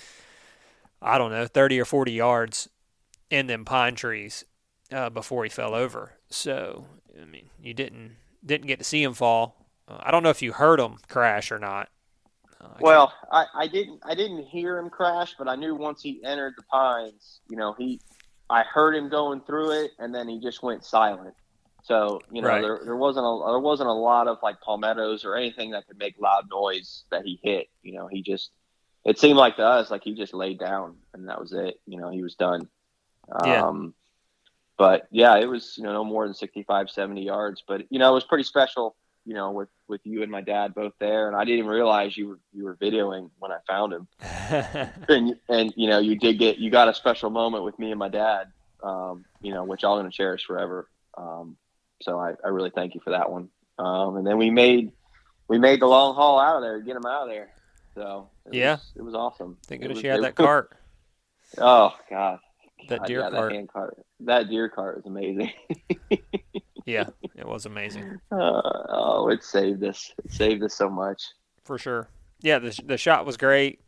I don't know, thirty or forty yards in them pine trees uh, before he fell over. So, I mean, you didn't didn't get to see him fall. Uh, I don't know if you heard him crash or not. Uh, I Well, I, I didn't I didn't hear him crash, but I knew once he entered the pines, you know, he I heard him going through it, and then he just went silent. So, you know, Right. there there wasn't a there wasn't a lot of like palmettos or anything that could make loud noise that he hit. You know, he just it seemed like to us like he just laid down and that was it. You know, he was done. Yeah. Um, but yeah, it was, you know, no more than sixty-five, seventy yards, but you know, it was pretty special, you know, with, with you and my dad both there. And I didn't even realize you were, you were videoing when I found him. and, and, you know, you did get, you got a special moment with me and my dad, um, you know, which I'm going to cherish forever. Um, so I, I really thank you for that one. Um, and then we made, we made the long haul out of there, get him out of there. So it Yeah. was, it was awesome. Thank It goodness was- you had it- that cart, Oh God. that God, deer yeah, cart. That hand cart. That deer cart is amazing. Yeah, it was amazing Uh, oh, it saved us. It saved us so much. for sure. Yeah, the the shot was great.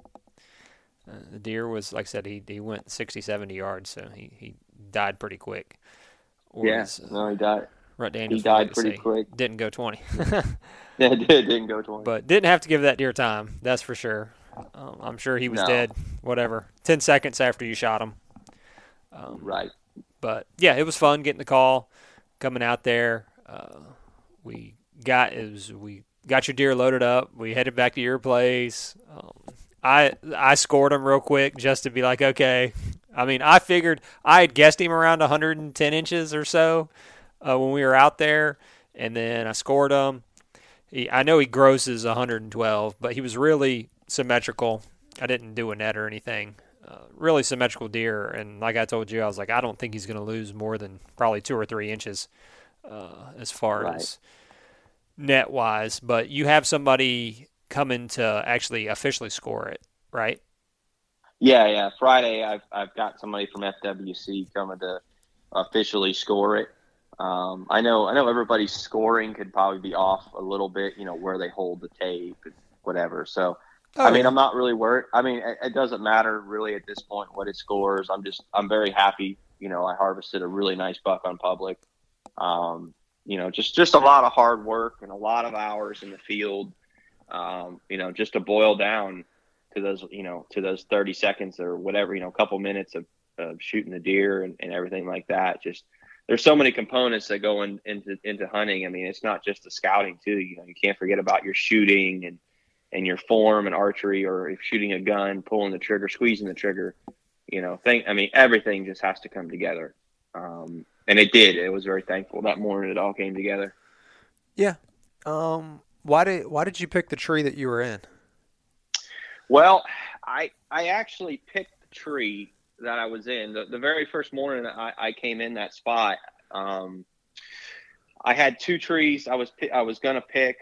Uh, the deer was, like I said, he he went sixty, seventy yards, so he, he died pretty quick. Or Yeah. as, uh, No, he died. Rut Daniels he died would like to pretty say, quick. Didn't go twenty. Yeah, it did. Didn't go twenty. But didn't have to give that deer time, that's for sure. Um, I'm sure he was No. dead, whatever, ten seconds after you shot him. Um, right. But, yeah, it was fun getting the call, coming out there. Uh, we got it was, we got your deer loaded up. We headed back to your place. Um, I I scored him real quick just to be like, okay. I mean, I figured I had guessed him around one hundred ten inches or so uh, when we were out there, and then I scored him. He, I know he grosses one hundred twelve, but he was really symmetrical. I didn't do a net or anything. Uh, really symmetrical deer, and like I told you, I was like, I don't think he's going to lose more than probably two or three inches uh, as far Right. as net wise. But you have somebody coming to actually officially score it, right? Yeah, yeah. Friday, I've I've got somebody from F W C coming to officially score it. Um, I know I know everybody's scoring could probably be off a little bit, you know, where they hold the tape and whatever. So, Oh, I mean, yeah. I'm not really worried. I mean, it, it doesn't matter really at this point what it scores. I'm just I'm very happy. You know, I harvested a really nice buck on public. Um, you know, just just a lot of hard work and a lot of hours in the field. Um, you know, just to boil down to those, you know, to those thirty seconds or whatever, you know, a couple minutes of, of shooting the deer and, and everything like that. Just there's so many components that go in, into into hunting. I mean, it's not just the scouting too. You know, you can't forget about your shooting and and your form and archery, or if shooting a gun, pulling the trigger, squeezing the trigger. You know, think I mean, everything just has to come together. Um, and it did. It was very thankful that morning. It all came together. Yeah. Um. Why did Why did you pick the tree that you were in? Well, I I actually picked the tree that I was in the, the very first morning that I, I came in that spot. Um, I had two trees I was I was gonna pick,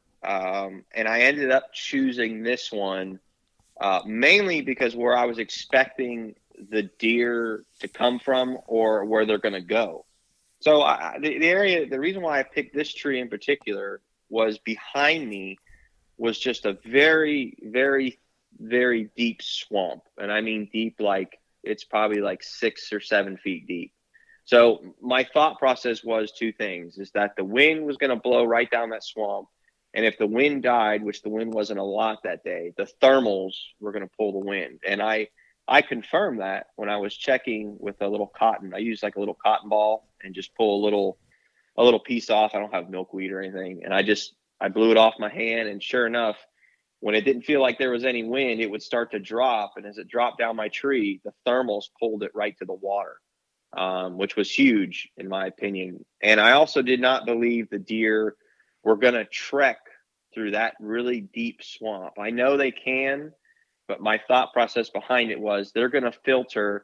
um, and I ended up choosing this one uh, mainly because where I was expecting the deer to come from or where they're gonna go. So I, the, the area, the reason why I picked this tree in particular was behind me was just a very, very, very deep swamp, and I mean deep like it's probably like six or seven feet deep. So my thought process was two things, is that the wind was going to blow right down that swamp. And if the wind died, which the wind wasn't a lot that day, the thermals were going to pull the wind. And I, I confirmed that when I was checking with a little cotton. I used like a little cotton ball and just pull a little, a little piece off. I don't have milkweed or anything. And I just, I blew it off my hand. And sure enough, when it didn't feel like there was any wind, it would start to drop. And as it dropped down my tree, the thermals pulled it right to the water. Um, which was huge in my opinion. And I also did not believe the deer were going to trek through that really deep swamp. I know they can, but my thought process behind it was they're going to filter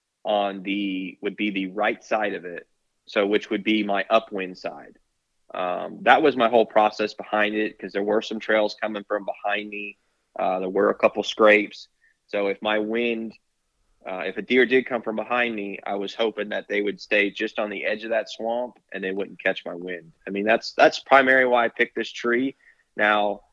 on the, would be the right side of it. So, which would be my upwind side. Um, that was my whole process behind it, because there were some trails coming from behind me. Uh, there were a couple scrapes. So if my wind, Uh, if a deer did come from behind me, I was hoping that they would stay just on the edge of that swamp and they wouldn't catch my wind. I mean, that's that's primarily why I picked this tree. Now,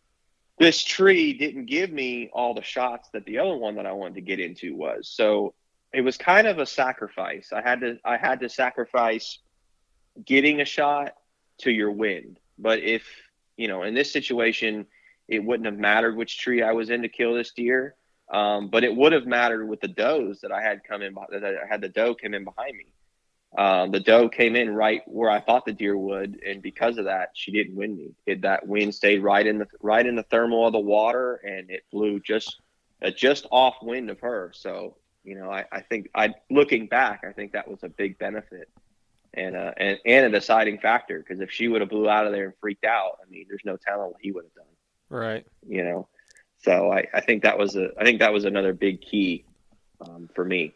this tree didn't give me all the shots that the other one that I wanted to get into was. So it was kind of a sacrifice. I had to I had to sacrifice getting a shot to your wind. But if, you know, in this situation, it wouldn't have mattered which tree I was in to kill this deer. Um, but it would have mattered with the does that I had come in, that I had the doe come in behind me. Um, the doe came in right where I thought the deer would, and because of that, she didn't win me. It, that wind stayed right in the right in the thermal of the water, and it blew just uh, just off wind of her. So, you know, I, I think I looking back, I think that was a big benefit and uh, and, and a deciding factor, because if she would have blew out of there and freaked out, I mean, there's no telling what he would have done. Right. You know. So I, I think that was a I think that was another big key um, for me.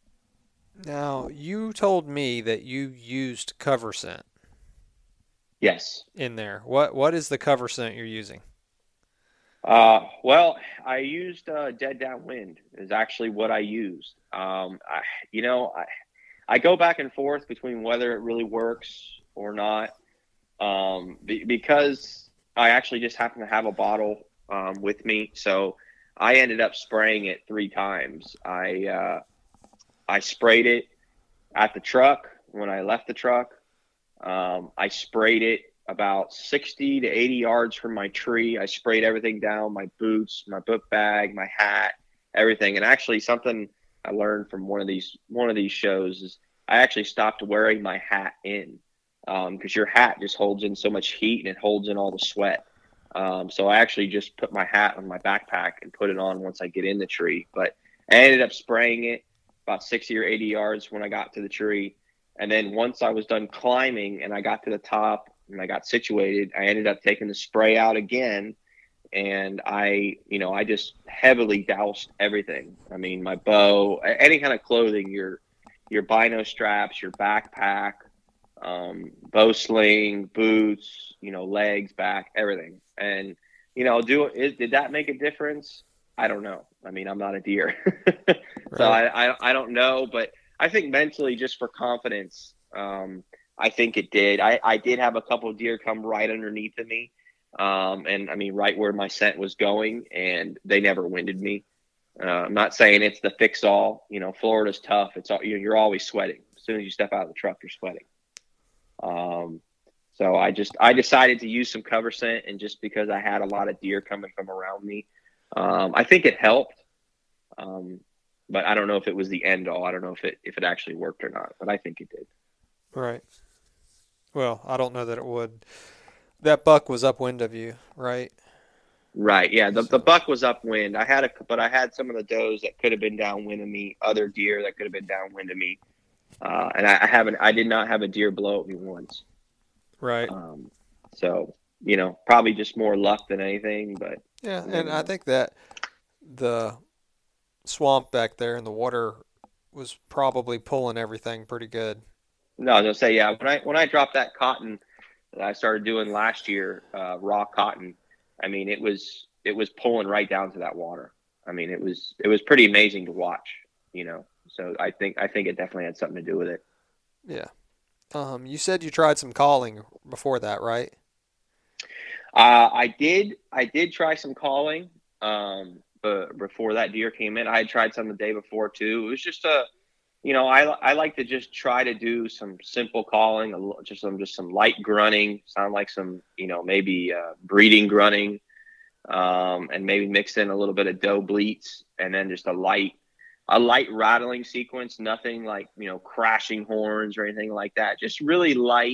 Now, you told me that you used cover scent. Yes. In there. What what is the cover scent you're using? Uh, well, I used uh, Dead Downwind is actually what I used. Um, I, you know, I I go back and forth between whether it really works or not, um, be, because I actually just happen to have a bottle Um, with me, so I ended up spraying it three times. I uh, I sprayed it at the truck when I left the truck. Um, I sprayed it about sixty to eighty yards from my tree. I sprayed everything down: my boots, my book bag, my hat, everything. And actually, something I learned from one of these one of these shows is I actually stopped wearing my hat in, because um, your hat just holds in so much heat and it holds in all the sweat. Um, so I actually just put my hat on my backpack and put it on once I get in the tree. But I ended up spraying it about sixty or eighty yards when I got to the tree. And then once I was done climbing and I got to the top and I got situated, I ended up taking the spray out again. And I, you know, I just heavily doused everything. I mean, my bow, any kind of clothing, your, your bino straps, your backpack, um, bow sling, boots, you know, legs, back, everything. And, you know, do it, did that make a difference? I don't know. I mean, I'm not a deer. So Right. I, I, I don't know, but I think mentally, just for confidence, um, I think it did. I, I did have a couple of deer come right underneath of me. Um, and I mean, right where my scent was going, and they never winded me. Uh, I'm not saying it's the fix all, you know, Florida's tough. It's all, you know, you're always sweating. As soon as you step out of the truck, you're sweating. Um, So I just, I decided to use some cover scent, and just because I had a lot of deer coming from around me, um, I think it helped. Um, but I don't know if it was the end all. I don't know if it, if it actually worked or not, but I think it did. Right. Well, I don't know that it would. That buck was upwind of you, right? Right. Yeah. The, the buck was upwind. I had a, but I had some of the does that could have been downwind of me, other deer that could have been downwind of me. Uh, and I, I haven't, I did not have a deer blow at me once. Right. Um, so, you know, probably just more luck than anything, but Yeah, you and know. I think that the swamp back there and the water was probably pulling everything pretty good. No, I was gonna say, yeah. When I when I dropped that cotton that I started doing last year, uh, raw cotton, I mean, it was it was pulling right down to that water. I mean, it was it was pretty amazing to watch, you know. So I think I think it definitely had something to do with it. Yeah. Um, you said you tried some calling before that, right? Uh, I did I did try some calling, um, but before that deer came in, I had tried some the day before too. It was just a You know, I I like to just try to do some simple calling, a l- just some just some light grunting, sound like some, you know, maybe uh, breeding grunting, um, and maybe mix in a little bit of doe bleats, and then just a light a light rattling sequence. Nothing like, you know, crashing horns or anything like that. Just really light,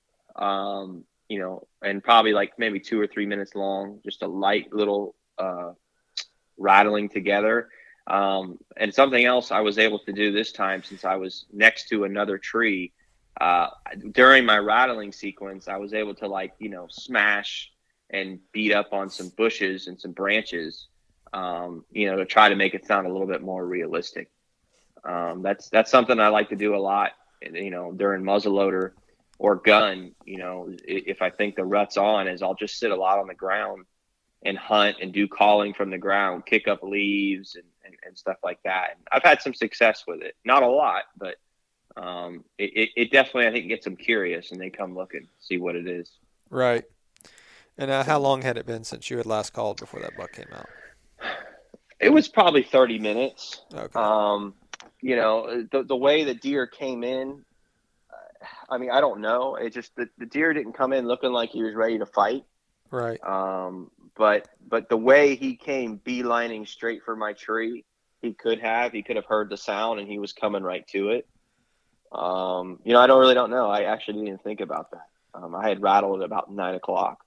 um, you know, and probably like maybe two or three minutes long. Just a light little uh, rattling together. Um, and something else I was able to do this time, since I was next to another tree, uh, during my rattling sequence, I was able to, like, you know, smash and beat up on some bushes and some branches, um, you know, to try to make it sound a little bit more realistic. Um, that's, that's something I like to do a lot, you know, during muzzleloader or gun. You know, if I think the rut's on, is I'll just sit a lot on the ground and hunt and do calling from the ground, kick up leaves and, and, and stuff like that. And I've had some success with it. Not a lot, but um, it, it definitely, I think, gets them curious and they come looking, see what it is. Right. And uh, how long had it been since you had last called before that buck came out? It was probably thirty minutes. Okay. Um, you know, the, the way the deer came in, I mean, I don't know. It just, the, the deer didn't come in looking like he was ready to fight. Right. Um, but but the way he came beelining straight for my tree, he could have he could have heard the sound and he was coming right to it. Um, you know, I don't really don't know. I actually didn't even think about that. Um, I had rattled at about nine o'clock,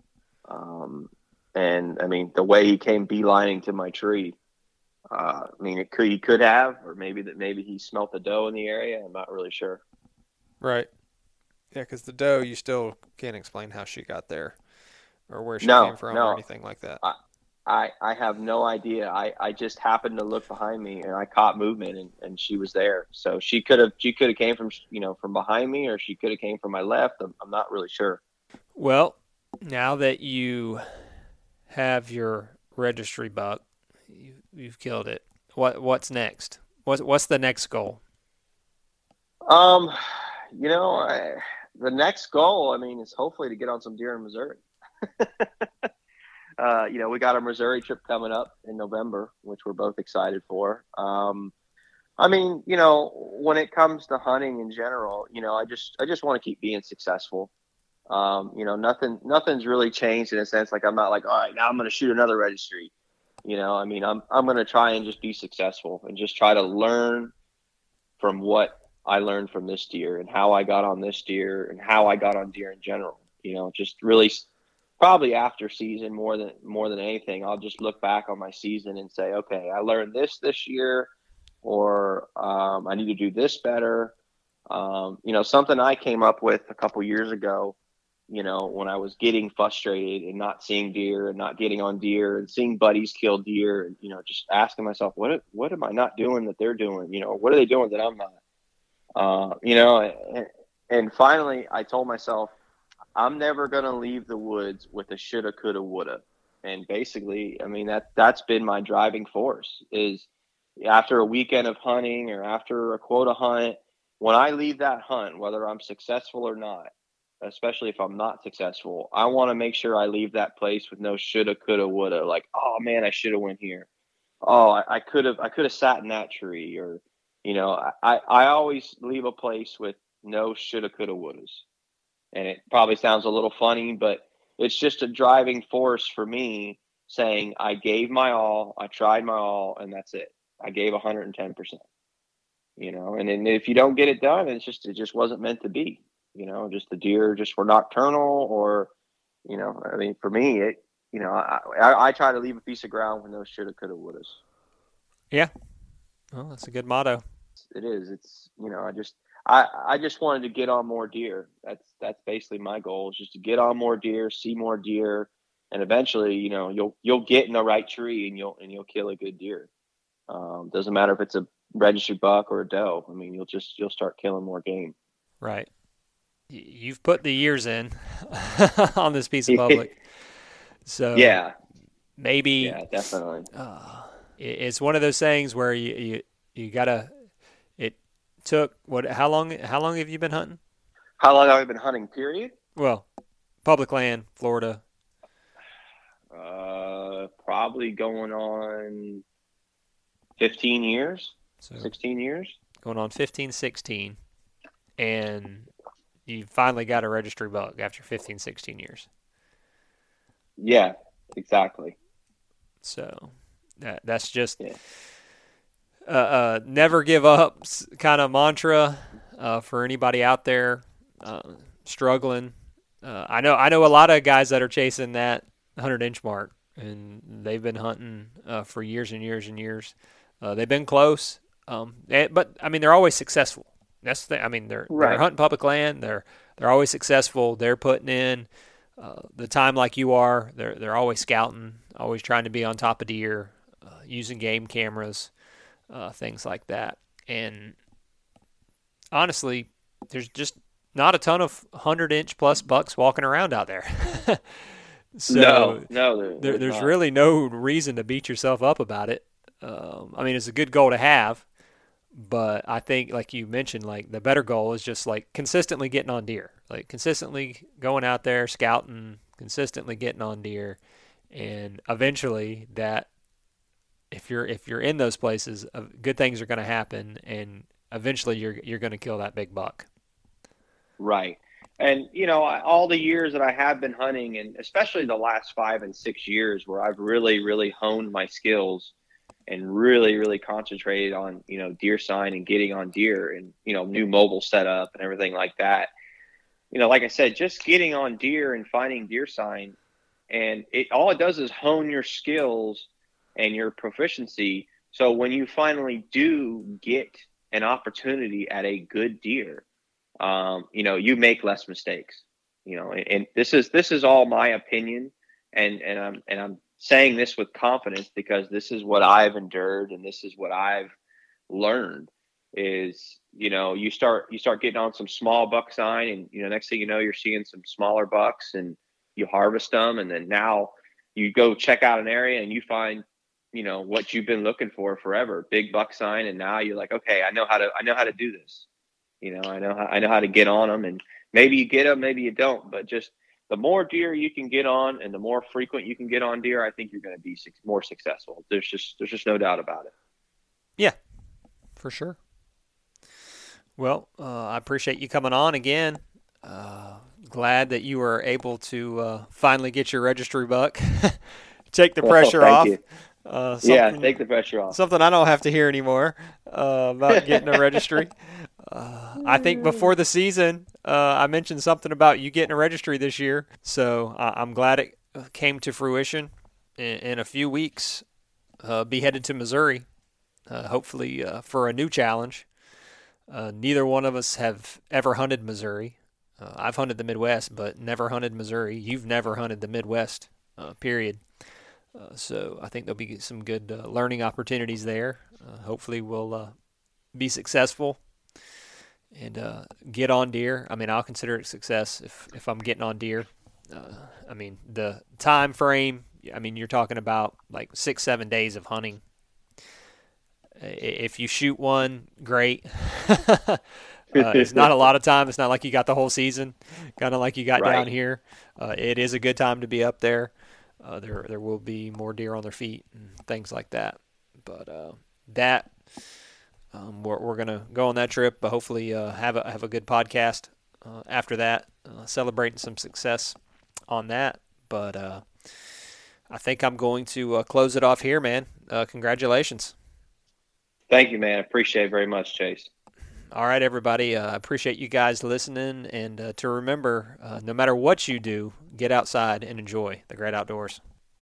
um, and I mean the way he came beelining to my tree. Uh, I mean, it could he could have, or maybe that maybe he smelt the doe in the area. I'm not really sure. Right. Yeah, because the doe, you still can't explain how she got there, or where she No, came from, no. or anything like that. I, I, I have no idea. I, I just happened to look behind me and I caught movement and, and she was there. So she could have she could have came from, you know, from behind me, or she could have came from my left. I'm, I'm not really sure. Well, now that you have your registry buck, you, you've killed it. What what's next? What what's the next goal? Um, you know, I, the next goal, I mean, is hopefully to get on some deer in Missouri. Uh, you know, we got a Missouri trip coming up in November, which we're both excited for. Um, I mean, you know, when it comes to hunting in general, you know, I just, I just want to keep being successful. Um, you know, nothing, nothing's really changed in a sense. Like, I'm not like, all right, now I'm going to shoot another registry. You know, I mean, I'm, I'm going to try and just be successful and just try to learn from what I learned from this deer and how I got on this deer and how I got on deer in general. You know, just really probably after season more than more than anything, I'll just look back on my season and say, okay, I learned this this year, or um, I need to do this better. Um, you know, something I came up with a couple years ago, you know, when I was getting frustrated and not seeing deer and not getting on deer and seeing buddies kill deer, and, you know, just asking myself, what what am I not doing that they're doing? You know, what are they doing that I'm not? Uh, you know, and, and finally I told myself, I'm never going to leave the woods with a shoulda, coulda, woulda. And basically, I mean, that, that's been my driving force is after a weekend of hunting or after a quota hunt, when I leave that hunt, whether I'm successful or not, especially if I'm not successful, I want to make sure I leave that place with no shoulda, coulda, woulda. Like, oh man, I should have went here. Oh, I could have, I could have sat in that tree, or, you know, I, I always leave a place with no shoulda, coulda, wouldas. And it probably sounds a little funny, but it's just a driving force for me saying I gave my all, I tried my all, and that's it. I gave one hundred ten percent, you know, and then if you don't get it done, it's just, it just wasn't meant to be, you know, just the deer just were nocturnal, or, you know, I mean, for me, it, you know, I, I, I try to leave a piece of ground with no shoulda, coulda, wouldas. Yeah. Well, that's a good motto. It is. It's, you know, I just, I, I just wanted to get on more deer. That's that's basically my goal, is just to get on more deer, see more deer, and eventually, you know, you'll you'll get in the right tree and you'll and you'll kill a good deer. Um, doesn't matter if it's a registered buck or a doe. I mean, you'll just you'll start killing more game. Right. You've put the years in on this piece of public. So yeah, maybe yeah, definitely. Uh, it's one of those things where you, you, you gotta, it took what, how long, how long have you been hunting? How long have I been hunting, period? Well, public land, Florida. Uh, probably going on fifteen years, so sixteen years. Going on fifteen, sixteen. And you finally got a registry buck after fifteen, sixteen years. Yeah, exactly. So that that's just yeah. uh, uh, never give up kind of mantra uh, for anybody out there uh, struggling. Uh, I know I know a lot of guys that are chasing that hundred inch mark, and they've been hunting uh, for years and years and years. Uh, they've been close, um, and, but I mean they're always successful. That's the I mean they're right. they're hunting public land. They're they're always successful. They're putting in uh, the time like you are. They're they're always scouting, always trying to be on top of deer, uh, using game cameras, uh, things like that. And honestly, there's just not a ton of hundred inch plus bucks walking around out there. So no, no, there, there, there's, there's not. really no reason to beat yourself up about it. Um, I mean, it's a good goal to have, but I think, like you mentioned, like the better goal is just like consistently getting on deer, like consistently going out there scouting, consistently getting on deer, and eventually that if you're if you're in those places, uh, good things are going to happen, and eventually you're you're going to kill that big buck. Right. And, you know, all the years that I have been hunting, and especially the last five and six years where I've really, really honed my skills and really, really concentrated on, you know, deer sign and getting on deer and, you know, new mobile setup and everything like that. You know, like I said, just getting on deer and finding deer sign, and it all it does is hone your skills and your proficiency. So when you finally do get an opportunity at a good deer, Um, you know, you make less mistakes, you know, and, and this is, this is all my opinion. And, and I'm, and I'm saying this with confidence because this is what I've endured. And this is what I've learned is, you know, you start, you start getting on some small buck sign and, you know, next thing you know, you're seeing some smaller bucks and you harvest them. And then now you go check out an area and you find, you know, what you've been looking for forever, big buck sign. And now you're like, okay, I know how to, I know how to do this. You know, I know how, I know how to get on them, and maybe you get them, maybe you don't. But just the more deer you can get on, and the more frequent you can get on deer, I think you're going to be more successful. There's just there's just no doubt about it. Yeah, for sure. Well, uh, I appreciate you coming on again. Uh, glad that you were able to uh, finally get your registry buck. Take the pressure oh, off. You. Uh, yeah, take the pressure off. Something I don't have to hear anymore uh, about getting a registry. Uh, I think before the season, uh, I mentioned something about you getting a registry this year. So uh, I'm glad it came to fruition. In, in a few weeks, uh, be headed to Missouri, uh, hopefully uh, for a new challenge. Uh, neither one of us have ever hunted Missouri. Uh, I've hunted the Midwest, but never hunted Missouri. You've never hunted the Midwest, uh, period. Uh, so I think there'll be some good uh, learning opportunities there. Uh, hopefully we'll uh, be successful and uh, get on deer. I mean, I'll consider it a success if, if I'm getting on deer. Uh, I mean, the time frame, I mean, you're talking about like six, seven days of hunting. If you shoot one, great. uh, it's not a lot of time. It's not like you got the whole season, kind of like you got right. down here. Uh, it is a good time to be up there. Uh, there there will be more deer on their feet and things like that. But uh, that um, we're we're gonna go on that trip. But hopefully uh, have a have a good podcast uh, after that, uh, celebrating some success on that. But uh, I think I'm going to uh, close it off here, man. Uh, congratulations. Thank you, man. I appreciate it very much, Chase. All right, everybody. I uh, appreciate you guys listening. And uh, to remember, uh, no matter what you do, get outside and enjoy the great outdoors.